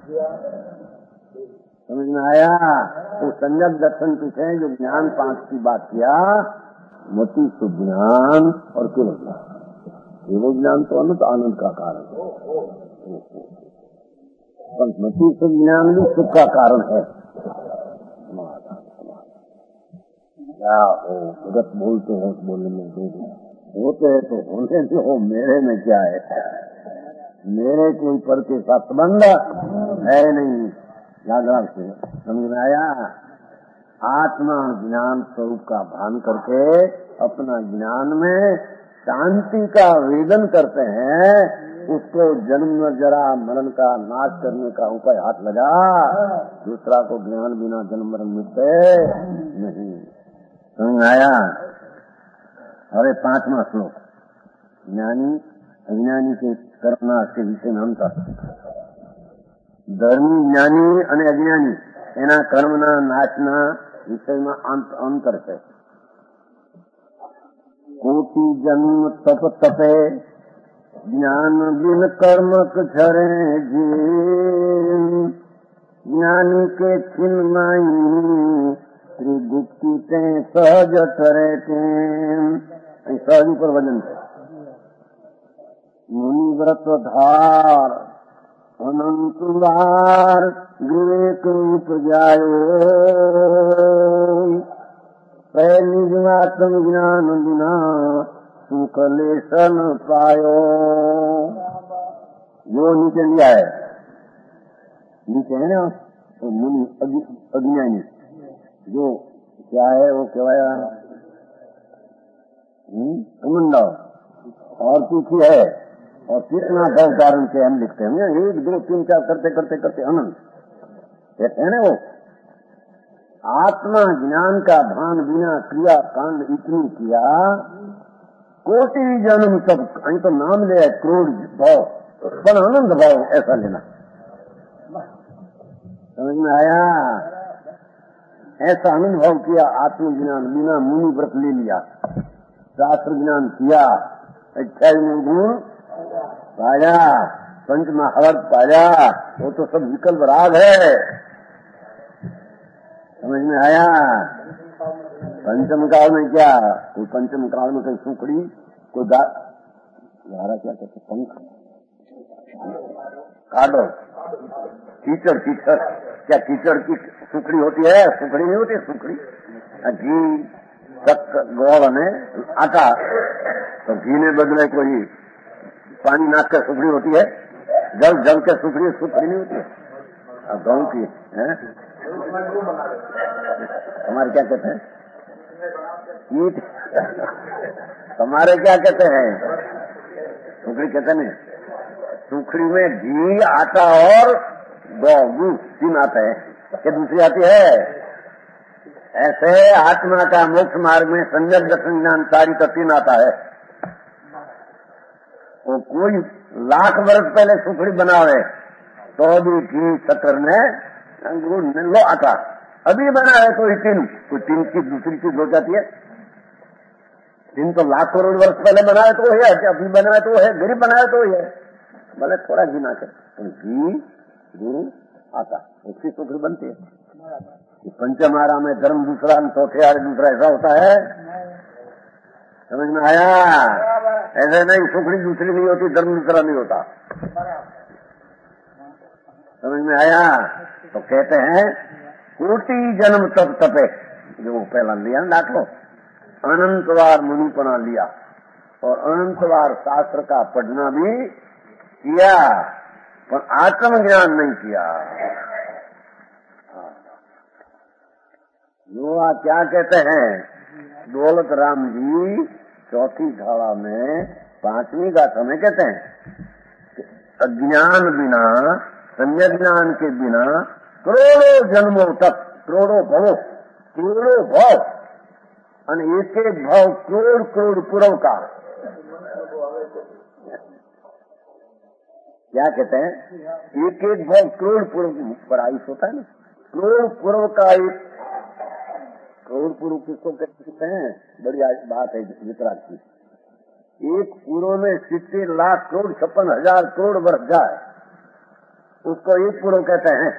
समझ में आया? तो सम्यक दर्शन पीछे जो ज्ञान 5 की बात किया, मति सुख ज्ञान और केवल ज्ञान. केवल ज्ञान तो अनंत आनंद का कारण है, पर मति सुख ज्ञान भी सुख का कारण है. क्या हो जगत बोलते हो बोलने में दो होते हैं तो होने दो. मेरे में क्या है? मेरे कोई पर के साथ संबंध है नहीं. याद रखते. समझ में आया? आत्मा ज्ञान स्वरूप का भान करके अपना ज्ञान में शांति का वेदन करते हैं. उसको जन्म जरा मरण का नाश करने का उपाय हाथ लगा. दूसरा को ज्ञान बिना जन्म मरण मिटते नहीं. समझ में आया? अरे 5वां श्लोक ज्ञानी अज्ञानी के कर्मना के विषय में अंतर. धर्मी ज्ञानी અને અજ્ઞાની એના કર્મના નાશના વિષયમાં અંતર છે. कोटि जन्म तप तपे ज्ञान बिन कर्मक झरे जीन ज्ञानी के छिन माई त्रिगुप्ति ते सहज ठरे सहज पर वजन है। मुनि व्रत धार अनंत बार विवेक उपजायो निजमात्म ज्ञान बिना सुख लेसन पायो। जो नीचे लिया है, नीचे है ना तो मुनि अज्ञानी, जो क्या है वो कहवाया कमंडा और कुछ है। और कितना भव कारण से हम लिखते हैं 1 2 3 4 करते करते करते अनंत कहते हैं ना। वो आत्मा ज्ञान का भान बिना क्रिया कांड इतनी किया कोटि जन्म तब कहीं तो नाम ले क्रोध भाव पर आनंद भाव ऐसा लेना। समझ में आया? ऐसा आनंद भाव किया आत्मज्ञान बिना मुनि व्रत ले लिया, शास्त्र ज्ञान किया, 28 गुण पाया, पंच महावर्त पाया, वो तो सब विकल्प राग है। समझ में आया? पंचम काल में क्या, कोई पंचम काल में कोई सुखड़ी, कोई गारा क्या कहते पंख काटो, कीचड़ कीचड़, क्या कीचड़ की सुखड़ी होती है? सुखड़ी नहीं होती, सुखड़ी घी गोड़ ने आटा, तो घी ने बदले कोई पानी नाक के सुखड़ी होती है, जल जल के सुखड़ी सुखड़ी नहीं होती है। अब गाँव की है, हमारे क्या कहते हैं ईट, हमारे क्या कहते हैं सुखड़ी कहते नहीं। सुखड़ी में घी आटा और गौ 3 आते हैं, क्या दूसरी आती है? ऐसे आत्मा का मोक्ष मार्ग में सम्यक दर्शन ज्ञान सारी का 3 आता है। वो कोई लाख वर्ष पहले सुखड़ी बनावे तो भी घी शक्कर ने गुड़ ने लो आटा, अभी बनाए कोई 3, कोई 3 की दूसरी चीज हो जाती है। 3 तो लाख करोड़ वर्ष पहले बनाए तो है, अभी बनाए तो है, गरीब बनाए तो है, भले थोड़ा घी ना कर, घी गुरु आटा उसकी सुखड़ी बनती है। पंचम आरा में धर्म दूसरा, चौथे आरे दूसरा, ऐसा होता है। समझ में आया? ऐसे नहीं, सुखड़ी दूसरी नहीं होती, धर्म दूसरा नहीं होता। समझ में आया? तो कहते हैं कोटि जन्म तप तपे, जो पहला लिया दाखलो, अनंतवार मुनिपना लिया और अनंतवार शास्त्र का पढ़ना भी किया, पर आत्मज्ञान नहीं किया। लोहा क्या कहते हैं? दौलत राम जी 4थी धारा में 5वीं गाथा में कहते हैं अज्ञान बिना, सम्यक ज्ञान के बिना करोड़ों जन्मों तक, करोड़ों भवों, करोड़ों भाव, एक एक भाव करोड़ करोड़ पूर्व का, क्या कहते हैं? एक एक भाव करोड़ पूर्व पर आयुष होता है ना, करोड़ पूर्व का एक करोड़ पूर्व किसको कहते हैं? बड़ी बात है वितराग की। एक पूर्व में 70 लाख करोड़ 56,000 करोड़ वर्ष जाए, उसको एक पूर्व कहते हैं।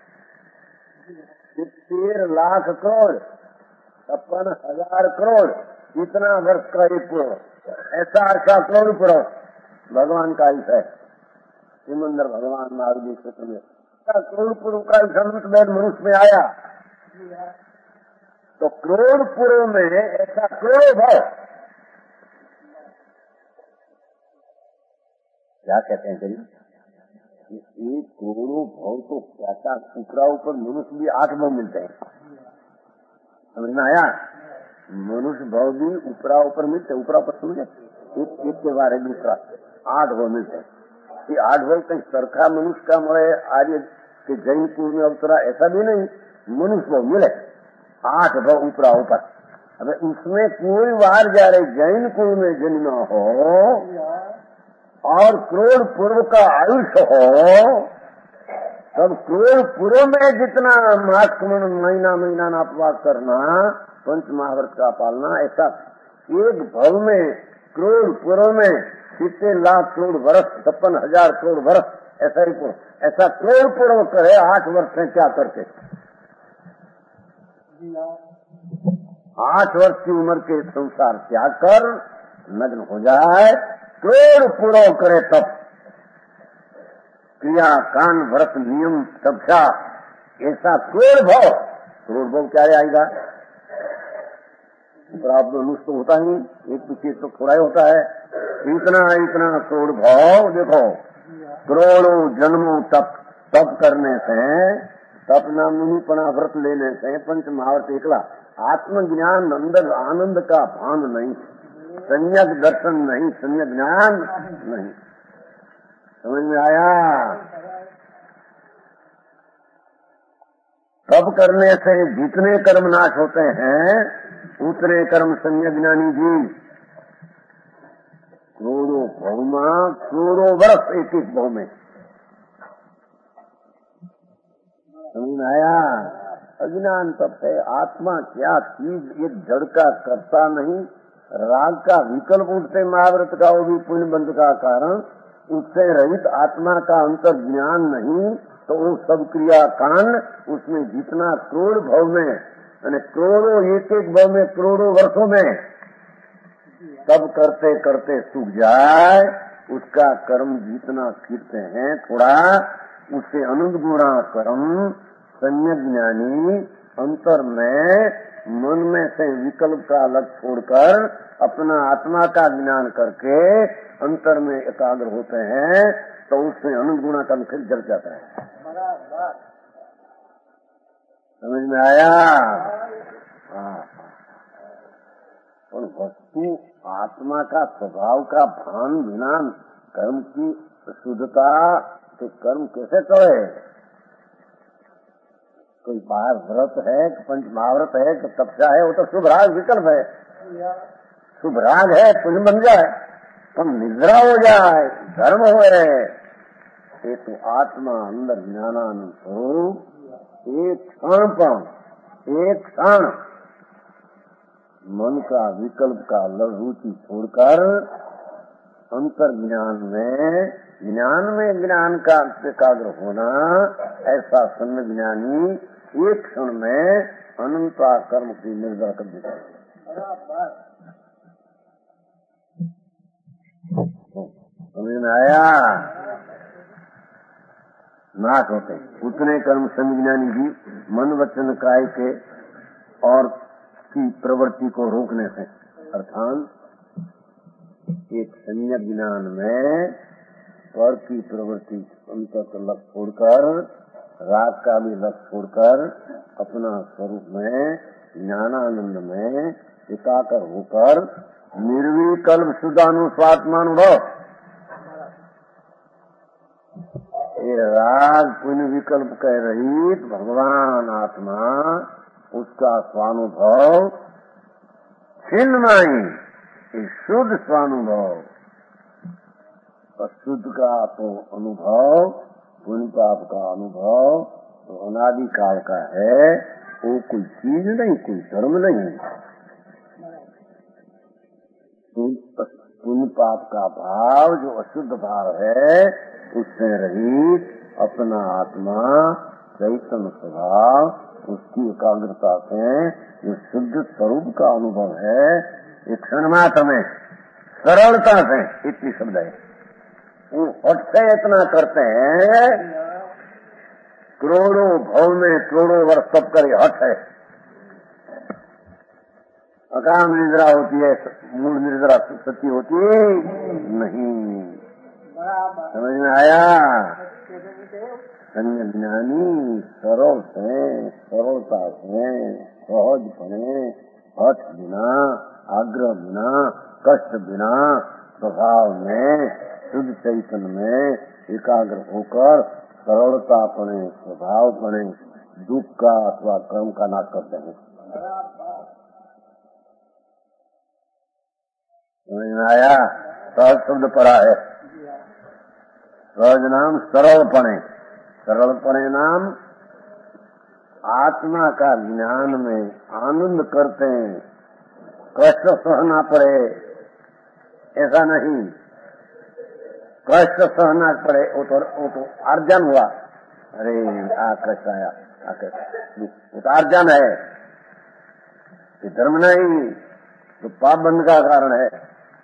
70 लाख करोड़ 56,000 करोड़ इतना वर्ष का एक पूर्व, ऐसा करोड़ पूर्व भगवान का आयुष है। सिमंदर भगवान महावीर क्षेत्र में करोड़ पूर्व का आयुष मनुष्य में आया, तो करोड़ पूर्व में ऐसा करोड़ भाव, क्या कहते हैं करीब 1 करोड़ों भाव, तो ऐसा ऊपरा ऊपर मनुष्य भी 8 भाव मिलते हैं। समझ में आया? मनुष्य भाव भी ऊपरा ऊपर मिलते, ऊपरा ऊपर समझे, एक के बारे में दूसरा 8 भाव मिलते हैं। ये 8 भाव कहीं सरखा मनुष्य का मरे आर्य के जैन कुल में अवतरा, ऐसा भी नहीं, मनुष्य भाव मिले 8 भाव ऊपरा ऊपर। अब उसमें कोई वार जा रहे जैन कुल में जन्म हो और करोड़ पूर्व का आयुष हो, तब करोड़ पूर्व में जितना मास महीना महीना उपवास करना, पंच महाव्रत का पालना, ऐसा एक भव में करोड़ पूर्व में कितने लाख करोड़ वर्ष 56,000 करोड़ वर्ष ऐसा ही ऐसा करोड़ पूर्व करे 8 वर्ष में क्या करते 8 वर्ष की उम्र के संसार त्याग कर नग्न हो जाए करोड़ पूर्व करे तब क्रिया कान व्रत नियम तपस्या ऐसा करोड़ भाव क्या आएगा प्राप्त अनुष्ठ होता ही एक पीछे तो थोड़ा ही होता है इतना इतना करोड़ भाव देखो करोड़ों जन्मों तप करने से तप नाम मुनिपना व्रत लेने से पंच महाव्रत एकला आत्मज्ञान अंदर आनंद का भान नहीं सम्यक दर्शन नहीं सम्यक ज्ञान नहीं समझ में आया तप करने से जितने कर्म नाश होते हैं उतने कर्म सम्यक ज्ञानी जी करोड़ों भौमा करोड़ों वर्ष एक एक भाव में समझ में आया अज्ञान तप है आत्मा क्या चीज एक जड़ का करता नहीं राग का विकल्प उठते महाव्रत का वो भी पुण्य बंध का कारण उससे रहित आत्मा का अंतर ज्ञान नहीं तो वो सब क्रिया कांड उसमें जितना करोड़ भाव में यानी करोड़ों एक एक भाव में करोड़ों वर्षों में तब करते करते सूख जाए उसका कर्म जितना कीर्ते हैं थोड़ा उससे अनंत गुणा कर्म सम्यक ज्ञानी अंतर में मन में से विकल्प का अलग छोड़कर अपना आत्मा का ज्ञान करके अंतर में एकाग्र होते हैं तो उससे अनंत गुणा कर्म फिर जल जाता है समझ में आया और वस्तु आत्मा का स्वभाव का भान बिना कर्म की शुद्धता तो कर्म कैसे करे कोई बाहर व्रत है कि पंच महाव्रत है कि तपस्या है वो तो शुभ राग विकल्प है शुभ राग है पुण्य बन जाए तो निद्रा हो जाए धर्म हो ये तो आत्मा अंदर ज्ञानानंद स्वरूप एक क्षण मन का विकल्प का रुचि छोड़कर अंतर ज्ञान का एकाग्र होना ऐसा सम्यक ज्ञानी एक क्षण में अनंता कर्म की निर्जरा कर देता है समझ में आया नाश होते उतने कर्म संज्ञानी जी मन वचन काय के और की प्रवृत्ति को रोकने से अर्थात एक सम्यक ज्ञान में स्वर की प्रवृत्ति अंतर का लक्ष्य छोड़कर राग का भी लक्ष्य छोड़कर अपना स्वरूप में ज्ञानानंद में एकाकर होकर निर्विकल्प शुद्धानुस्वात्मानुभव ये राग पुण्य विकल्प कह रहित भगवान आत्मा उसका स्वानुभव छिन्नमयी शुद्ध स्वानुभव अशुद्ध का तो अनुभव पुण्य पाप का अनुभव तो अनादि काल का है वो कोई चीज नहीं कोई धर्म नहीं पुण्य पाप का भाव जो अशुद्ध भाव है उससे रहित अपना आत्मा चैतन्य स्वभाव उसकी एकाग्रता से जो शुद्ध स्वरूप का अनुभव है एक क्षण मात्र में सरलता से इतनी शब्द है वो हट से इतना करते हैं करोड़ों भव में करोड़ों वर्ष तब करे हट है अकाम निद्रा होती है मूल निद्रा सच्ची होती नहीं समझ में आया अन्य ज्ञानी सरल से सरलता से सहज बने हठ बिना आग्रह बिना कष्ट बिना स्वभाव में शुद्ध चैतन्य में एकाग्र होकर सरलता पड़े स्वभाव पड़े दुख का अथवा कर्म का नाश करते हैं समझ में आया सहज शब्द पड़ा है सहज नाम सरल पड़े नाम आत्मा का ज्ञान में आनंद करते हैं कष्ट सहना पड़े, ऐसा नहीं। कष्ट सहना पड़े वो तो अर्जन हुआ। अरे आ कष्ट आया, आ कष्ट, वो तो अर्जन है, ये धर्म नहीं, तो पाप बंध का कारण है।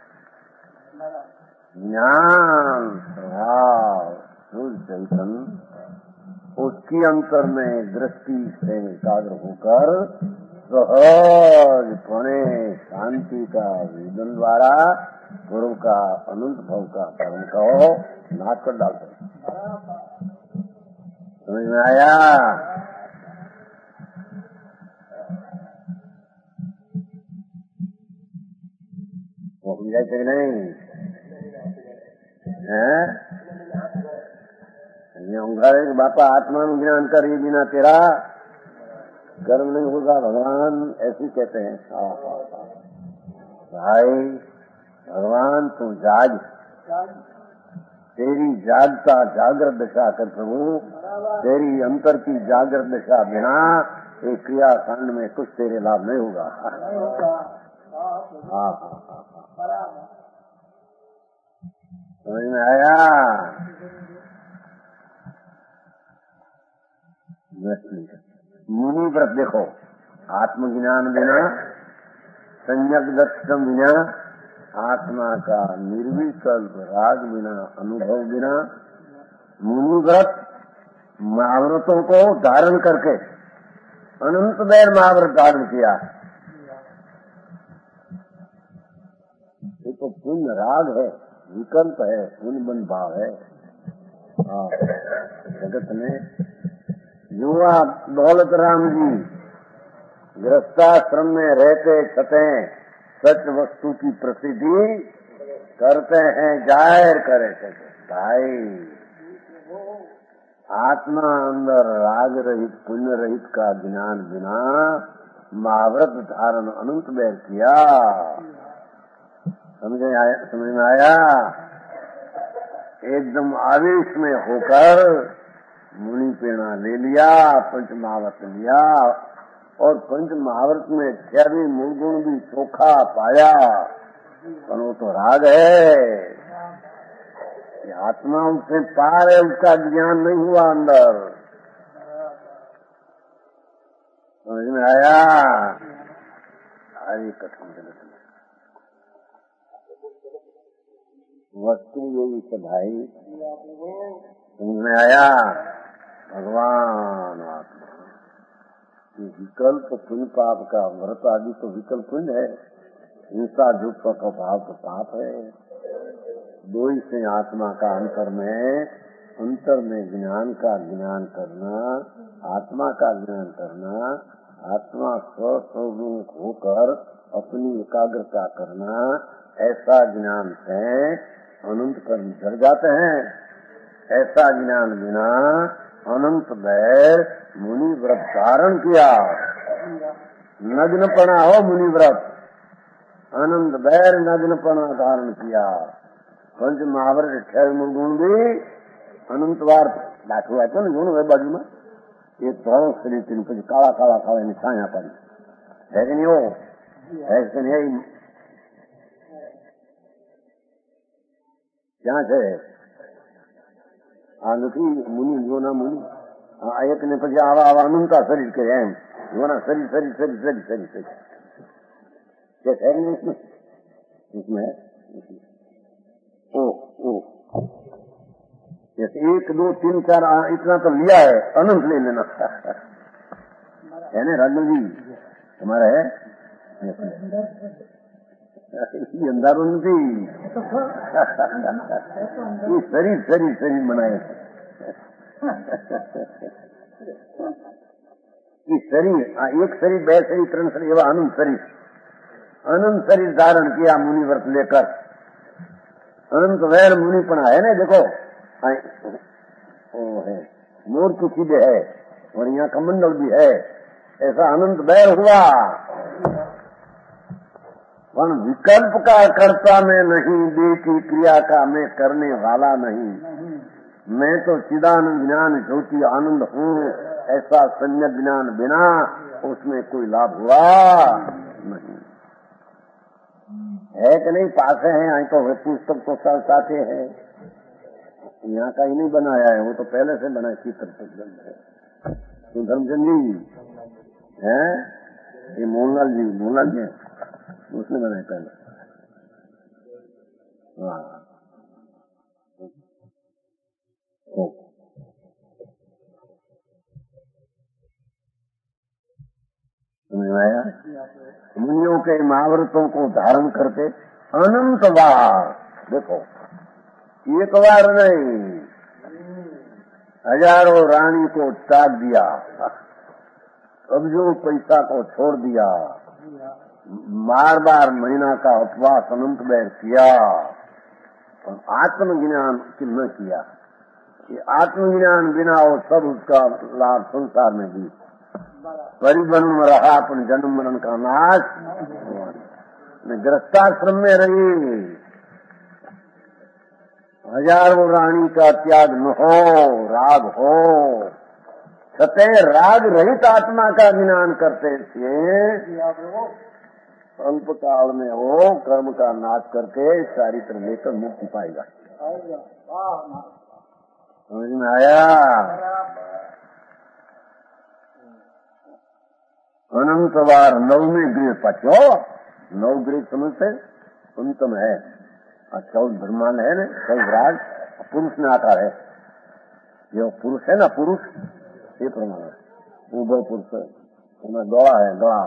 ज्ञान स्वभाव शुद्ध चैतन्य उसकी अंतर में दृष्टि से एकाग्र होकर सहजपणे शांति का वेदन द्वारा गुरु का अनंत भव का कर्म को नाश कर डालते। समझ में आया? वो समझा कि नहीं है? बापा आत्मा नु ज्ञान करे बिना तेरा कर्म नहीं होगा, भगवान ऐसे कहते हैं। भाई भगवान तू जाग, तेरी जागता जागृत दशा कर प्रभु, तेरी अंतर की जागृत दशा बिना एक क्रिया कांड में कुछ तेरे लाभ नहीं होगा। समझ में आया? मुनि व्रत देखो, आत्मज्ञान बिना, संयक दर्शन बिना, आत्मा का निर्विकल्प राग बिना, अनुभव बिना, मुनि व्रत महाव्रतों को धारण करके अनंत देर महाव्रत धारण किया। ये तो पुण्य राग है, विकल्प है, पुण्य बन भाव है। जगत में युवा दौलत राम जी गृहस्थाश्रम में रहते छते सच वस्तु की प्रसिद्धि करते हैं, जाहिर करे थे। भाई आत्मा अंदर राग रहित पुण्य रहित का ज्ञान बिना महाव्रत धारण अनंत बैर किया। समझ में आया? एकदम आवेश में होकर मुनि पेड़ा ले लिया, पंच महाव्रत लिया, और पंच महाव्रत में 6वीं मूलगुण भी चोखा पाया। पर वो तो राग है, आत्मा उससे पार है, उसका ज्ञान नहीं हुआ अंदर। समझ में आया? अरे कठिन जगत वस्तु यही सब भाई। समझ में आया? भगवान आत्मा विकल्प पुण्य पाप का व्रत आदि तो विकल्प पुण्य है, हिंसा झूठ का भाव तो पाप है। दो ही से आत्मा का अंतर में ज्ञान का ज्ञान करना, आत्मा का ज्ञान करना, आत्मा स्वस्वरूप होकर अपनी एकाग्रता करना, ऐसा ज्ञान से अनंत कर्म जड़ जाते हैं। ऐसा ज्ञान बिना अनंत बैर मुनि व्रत धारण किया, नग्नपना हो मुनि व्रत, अनंत बैर नग्नपना धारण किया। पंच महाव्रत 6 गुण भी अनंत बार दाखवा तो ने गुण बाजू में ये धौल शरीर तीन कुछ काला काला काला निशाया पड़ी है कि नहीं? हो है कि नहीं? क्या है આ નથી મુનિ જોના મુનિ એક ને પછી આવા આવા અનંતા શરીર કરે એમ જોના શરીર શરીર શરીર શરીર શરીર શરીર क्या है नहीं इसमें ओ ओ 1 2 3 4 इतना तो लिया है, अनंत ले लेना है ना राजू जी? तुम्हारा है अंधारो नहीं ये शरीर शरीर शरीर बनाए ये शरीर एक शरीर 2 शरीर 3 शरीर एवं अनंत शरीर धारण किया मुनि व्रत लेकर। अनंत वैर मुनि पण है ना, देखो वो है मोर की चीजें है और यहाँ कमंडल भी है, ऐसा अनंत वैर हुआ। पर विकल्प का कर्ता में नहीं, देह की क्रिया का मैं करने वाला नहीं, मैं तो चिदानंद ज्ञान ज्योति आनंद हूँ, ऐसा सम्यक ज्ञान बिना उसमें कोई लाभ हुआ नहीं। है कि नहीं, पास है, यहाँ तो पुस्तक तो साथ है, यहाँ का ही नहीं बनाया है, वो तो पहले से बना चित्र है। तो धर्मचंद जी है, ये मोहनलाल जी उसने बनाया पहले। हाँ, समझ में आया? मुनियों के महाव्रतों को धारण करके अनंत बार, देखो एक बार नहीं, हजारों रानी को त्याग दिया, कब्जों पैसा को छोड़ दिया, बार बार महीना का उपवास अनंत बैर किया, और आत्मज्ञान न किया। ये आत्मज्ञान बिना वो सब उसका लाभ संसार में भी परिबन में रहा, अपन जन्म मरण का नाश, गृहस्थाश्रम में रही, हजारों रानी का त्याग न हो, राग हो, छते राग रहित आत्मा का ज्ञान करते थे, अल्प काल में हो कर्म का नाश करके चारित्र लेकर मुक्ति पाएगा। समझ में आया? अनंत बार नवमी गृह पचो, नौ गृह समझते अंतम है, 14 ब्रह्मांड है ना, 14 राज, पुरुष में आता है, जो पुरुष है ना, पुरुष ये प्रमाण है, वो पुरुष है, उसमें गड़ा है, गड़ा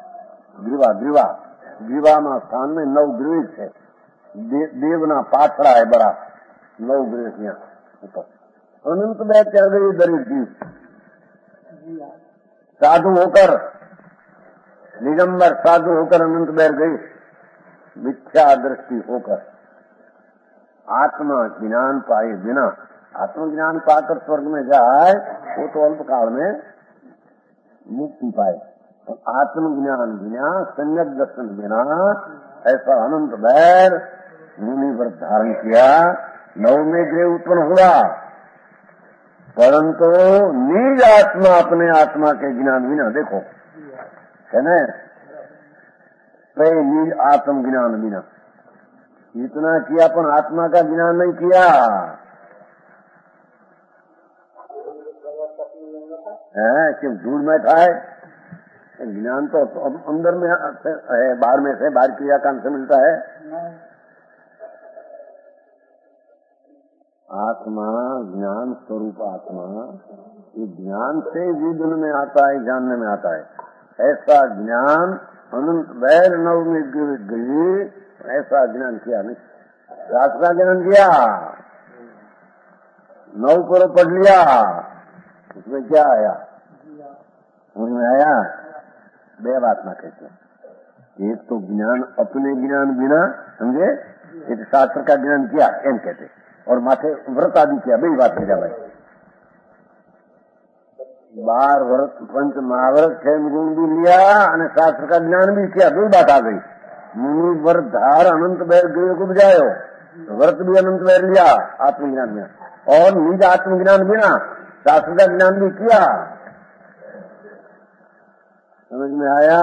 ग्रीवा में स्थान में 9 गृह है, देवना पाथड़ा है बड़ा, 9 गृह यहाँ ऊपर। अनंत में चल गई दरिद्र जीव, साधु होकर, निगंबर साधु होकर अनंत बैर गई, मिथ्या दृष्टि होकर आत्मा ज्ञान पाए बिना, आत्मज्ञान पाकर स्वर्ग में जाए वो तो अल्प काल में मुक्ति पाए, तो आत्मज्ञान बिना, सम्यक दर्शन बिना ऐसा अनंत बैर मुनि व्रत धारण किया, 9 में गृह उत्पन्न हुआ, परंतु निज आत्मा अपने आत्मा के ज्ञान बिना, देखो है न, निज आत्म ज्ञान बिना इतना किया, पर आत्मा का ज्ञान नहीं किया है, सिर्फ दूर में था है, ज्ञान तो अंदर में है, बाहर में से, बाहर क्रिया कांड से मिलता है। आत्मा ज्ञान स्वरूप आत्मा, ये ज्ञान से जीवन में आता है, जानने में आता है, ऐसा ज्ञान अनंत बैर नवमी गई, ऐसा ज्ञान किया नहीं, शास्त्र का ज्ञान किया, 9 पर पढ़ लिया, उसमें क्या आया, उसमें आया 2 बात ना कहते, एक तो ज्ञान अपने ज्ञान बिना, समझे, एक शास्त्र का ज्ञान किया एम कहते, और माथे व्रत आदि किया, 2 बात किया भाई, 12 व्रत पंच महाव्रत 6 गुण भी लिया और शास्त्र का ज्ञान भी किया, 2 बात आ गई, मुनि व्रत धार अनंत बैर गृह को बजायो, व्रत भी अनंत बैर लिया आत्मज्ञान में, और निज आत्मज्ञान बिना शास्त्र का ज्ञान भी किया। समझ में आया?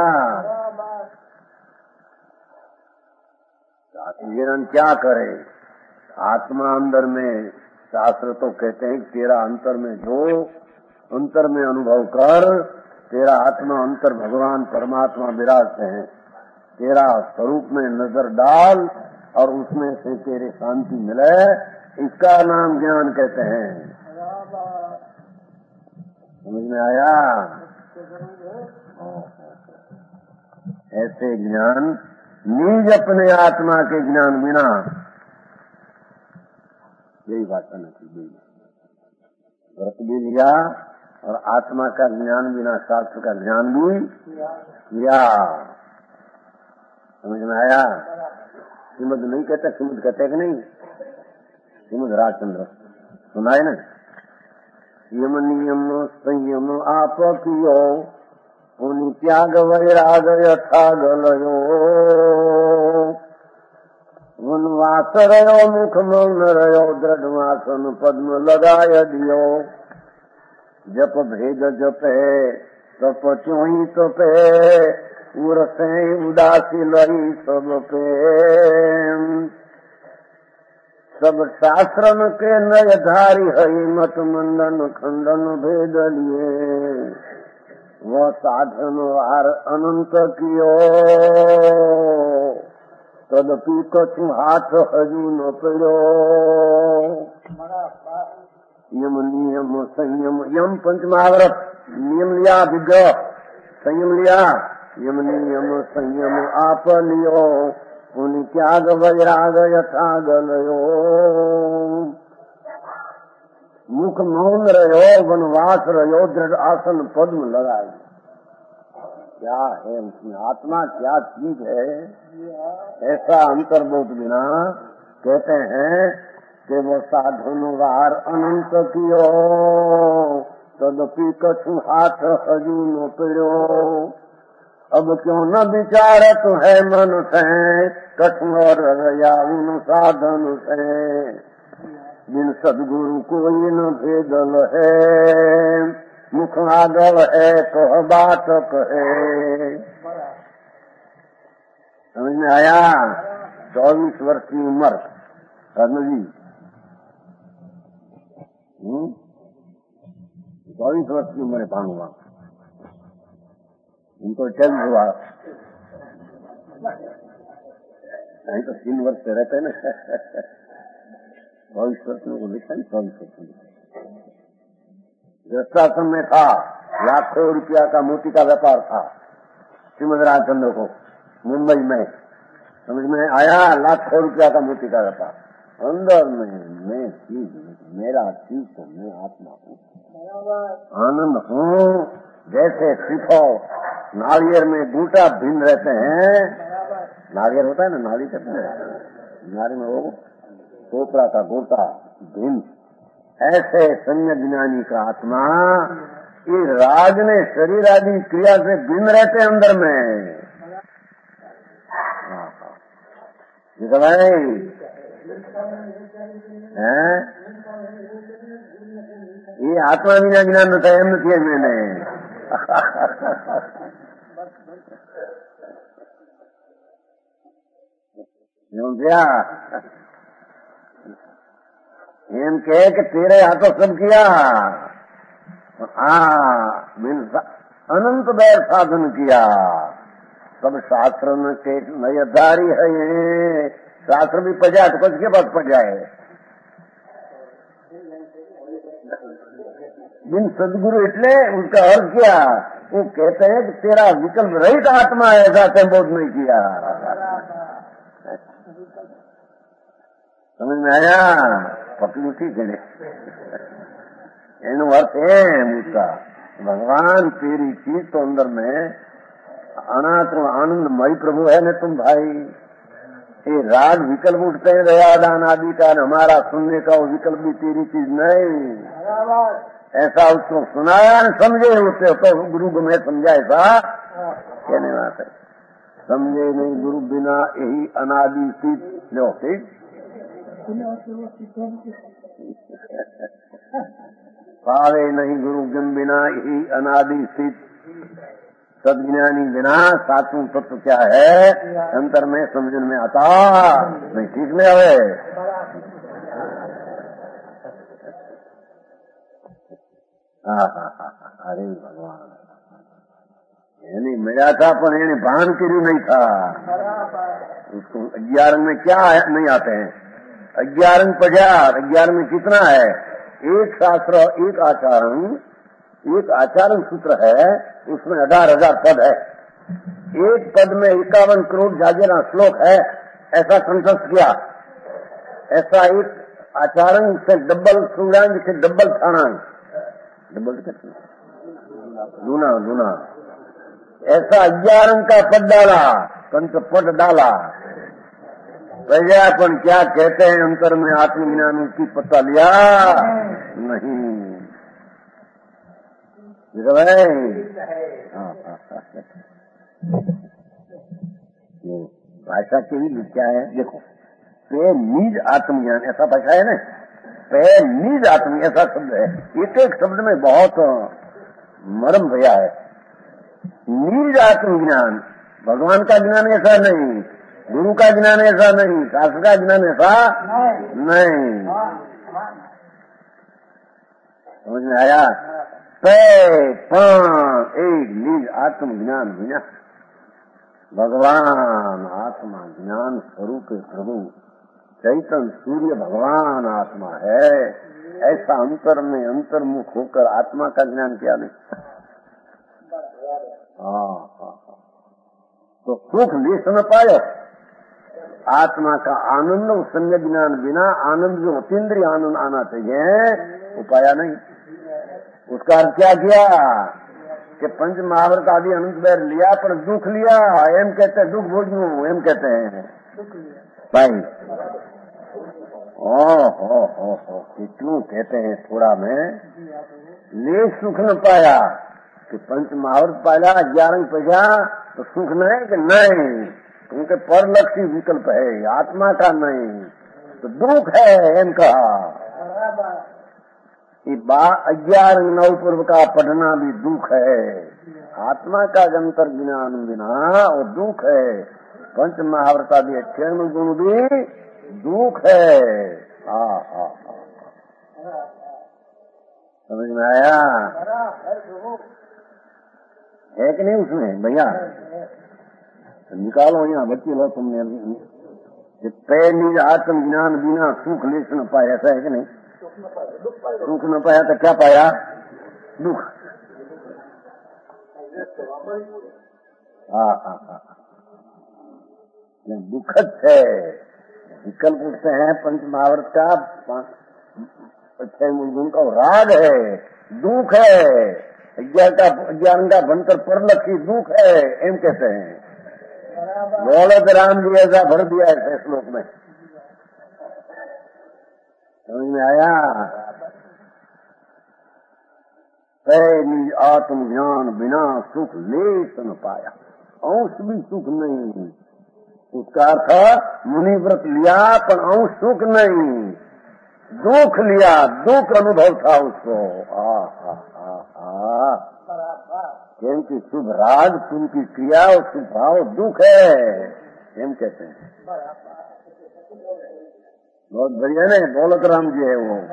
आत्मज्ञान क्या करे, आत्मा अंदर में, शास्त्र तो कहते हैं तेरा अंतर में जो अंतर में अनुभव कर, तेरा आत्मा अंतर भगवान परमात्मा विराजते हैं, तेरा स्वरूप में नजर डाल और उसमें से तेरे शांति मिले, इसका नाम ज्ञान कहते हैं। समझ में आया? ऐसे ज्ञान निज अपने आत्मा के ज्ञान बिना, यही बात करना चाहिए, व्रत भी लिया और आत्मा का ज्ञान बिना शास्त्र का ज्ञान भी किया। समझ में आया? श्रीमद नहीं कहते, श्रीमद कहते कि नहीं, श्रीमद राजचंद्र सुनाए ना, यम नियम संयम आप कियो, पुनि त्याग वैराग यथा गलयो, वनवास रयो मुख मौन रयो, दृढ़वासन पद्म लगाय दियो, जप भेद जपे तप त्यों ही तपे, उरसे उदासी लई सब पे, सब शास्त्रन के नय धारी हई मत मंडन खंडन भेद लिए, वह साधन वार अनंत कियो, तदपि कछु हाथ हजू न पड़ो। यम नियम संयम, यम पंचमहाव्रत, नियम लिया विग्रह, संयम लिया, यम नियम संयम आप लियो, उन त्याग वैराग यथा गलयो। मुख मौन रहो, वनवास रहो, दृढ़ आसन पद्म लगाए। क्या है उसमें, आत्मा क्या चीज है, ऐसा अंतर्बोध बिना कहते हैं कि वो साधन वार अनंत कियो, तदपि कछु हाथ हजू न पड़ो। अब क्यों न विचारत है मन से, कठोर रया उन साधन से, बिन सदगुरु कोई न भेदल है, मुख आगल है तो बात कहे। समझ में आया? 24 वर्ष की उम्र कर्ण जी, 24 वर्ष की उम्र है भानुआ, उनको 10 हुआ, नहीं तो 3 वर्ष से रहते न। 24 वर्ष में को लिखा नहीं, 24 वर्ष में गृहस्थाश्रम में था, लाखों रुपया का मोती का व्यापार था श्रीमद रामचंद्र को मुंबई में। समझ में आया? लाखों रुपया का मोती का व्यापार, अंदर में मैं चीज, मेरा चीज तो मैं आत्मा हूँ, आनंद हूँ। जैसे सीखो नारियल में बूटा भिन्न रहते हैं, नारियल होता है ना, नाली कहते हैं, नारी में वो टोकरा का गोटा भिन्न, ऐसे सम्यक ज्ञानी का आत्मा ये राग ने शरीर आदि क्रिया से भिन्न रहते अंदर में। ये आत्मा बिना ज्ञान होता है, एम किया मैंने। एम कहे कि तेरे हाथों सब किया, अनंत बैर साधन किया, सब शास्त्र के नयधारी है। ये शास्त्र भी पजाए तो कुछ के पास पजाए, बिन सदगुरु इतने उसका अर्थ किया, वो कहते हैं कि तेरा विकल्प रहित आत्मा है, ऐसा संबोध नहीं किया। समझ में आया? पकड़ू ठीक है, एनो अर्थ है उसका, भगवान तेरी चीज तो अंदर में अनात्म आनंदमयी प्रभु है न तुम भाई। ये राग विकल्प उठते हैं दयादान आदि का, हमारा सुनने का वो विकल्प भी तेरी चीज नहीं, ऐसा उसको सुनाया न समझे उससे तो गुरु को मैं समझा, ऐसा कहने बात है। समझे नहीं गुरु बिना यही अनादि स्थित लो, ठीक पावे नहीं गुरु बिन बिना यही अनादि स्थित, सदज्ञानी बिना सातु तत्व क्या है अंतर में समझन में आता नहीं, ठीक में आवे। अरे भगवान, यानी मिला था पर यानी भान करू नहीं था उसको। 11 में क्या नहीं आते हैं, 11 50, 11 में कितना है, एक शास्त्र, एक आचरण सूत्र है, उसमें 18,000 पद है, एक पद में 51 करोड़ जागेरा श्लोक है, ऐसा कंठस्थ किया। ऐसा एक आचरण से डबल सूर्यांग से डबल थानांग, डबल लूना ऐसा 11 का पद डाला, कंठ पद डाला। प्रजापन क्या कहते हैं अंतर में आत्मज्ञान की पता लिया नहीं, भाषा की भी क्या है देखो, पे निज आत्मज्ञान ऐसा भाषा है ना, पे निज आत्म ऐसा शब्द है, एक शब्द में बहुत मरम भया है। निज आत्मज्ञान भगवान का ज्ञान ऐसा नहीं, गुरु का ज्ञान ऐसा नहीं, शास्त्र का ज्ञान ऐसा नहीं। समझ में आया? एक निज आत्मज्ञान बिना भगवान आत्मा ज्ञान स्वरूप प्रभु चैतन्य सूर्य भगवान आत्मा है। ऐसा अंतर में अंतर्मुख होकर आत्मा का ज्ञान किया नहीं। तो सुख ले न पायो। आत्मा का आनंद उस संज्ञा ज्ञान बिना आनंद जो अतीन्द्रिय आनंद आना चाहिए वो पाया नहीं। उसका अर्थ क्या किया कि पंच महाभारत आदि अनंत बैर लिया पर दुख लिया। एम कहते हैं दुख भोजनू, एम कहते हैं भाई। हो कितनू कहते हैं थोड़ा में ले सुख न पाया कि पंच महाभारत पाया 11 पैसा तो सुख न है कि नहीं, क्योंकि परलक्षी विकल्प है, आत्मा का नहीं तो दुख है। एम कहा 11 पूर्व का पढ़ना भी दुख है। आत्मा का अंतर ज्ञान बिना वो दुख है। पंच महाभारत आदि 98 गुण भी दुख है। समझ में आया है कि नहीं? उसमें भैया निकालो यहाँ बच्चे लो तुमने पहली आत्मज्ञान बिना सुख ले न पाया। ऐसा है कि नहीं? सुख न पाया तो क्या पाया? दुख। दुखद है। विकल्प उठते हैं पंच महाभारत का 6 गुण का राग है, दुख है। 11 का बनकर परलक्षी दुख है, एम कहते हैं। दौलत राम जी ऐसा भर दिया है श्लोक में। समझ में आया? निज आत्मज्ञान बिना सुख ले न पाया। अंश भी सुख नहीं। उसका अर्थ मुनि व्रत लिया पर अंश सुख नहीं, दुख लिया, दुख अनुभव था उसको। क्योंकि शुभ राग तुम की क्रिया और शुभ भाव दुख है, एम कहते हैं। बहुत बढ़िया नहीं? दौलत राम जी है वो।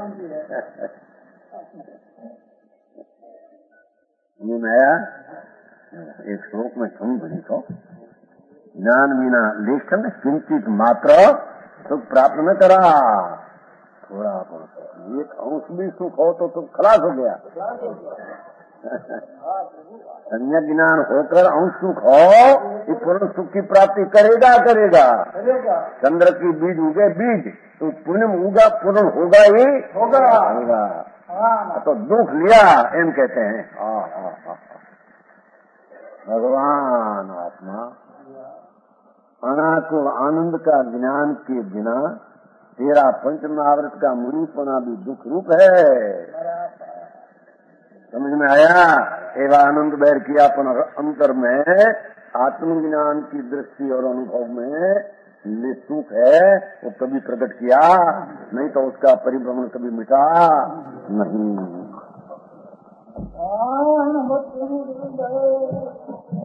आया एक श्लोक में तुम लिखो, ज्ञान बिना लेखन किंचित मात्र सुख प्राप्त न करा। थोड़ा एक अंश भी सुख हो तो तुम खलास हो गया। अन्य ज्ञान होकर अंश सुख हो ये पूर्ण सुख की प्राप्ति करेगा। चंद्र की बीज उगे बीज तो पूर्ण उगा पूर्ण होगा ही होगा। तो दुख लिया एम कहते हैं। भगवान आत्मा अनाकुल आनंद का ज्ञान के बिना तेरा पंच महाभारत का मुनिपना भी दुख रूप है। समझ में आया? एवं आनंद बैर किया अपन अंतर में आत्मज्ञान की दृष्टि और अनुभव में सुख है वो कभी प्रकट किया नहीं, तो उसका परिभ्रमण कभी मिटा नहीं।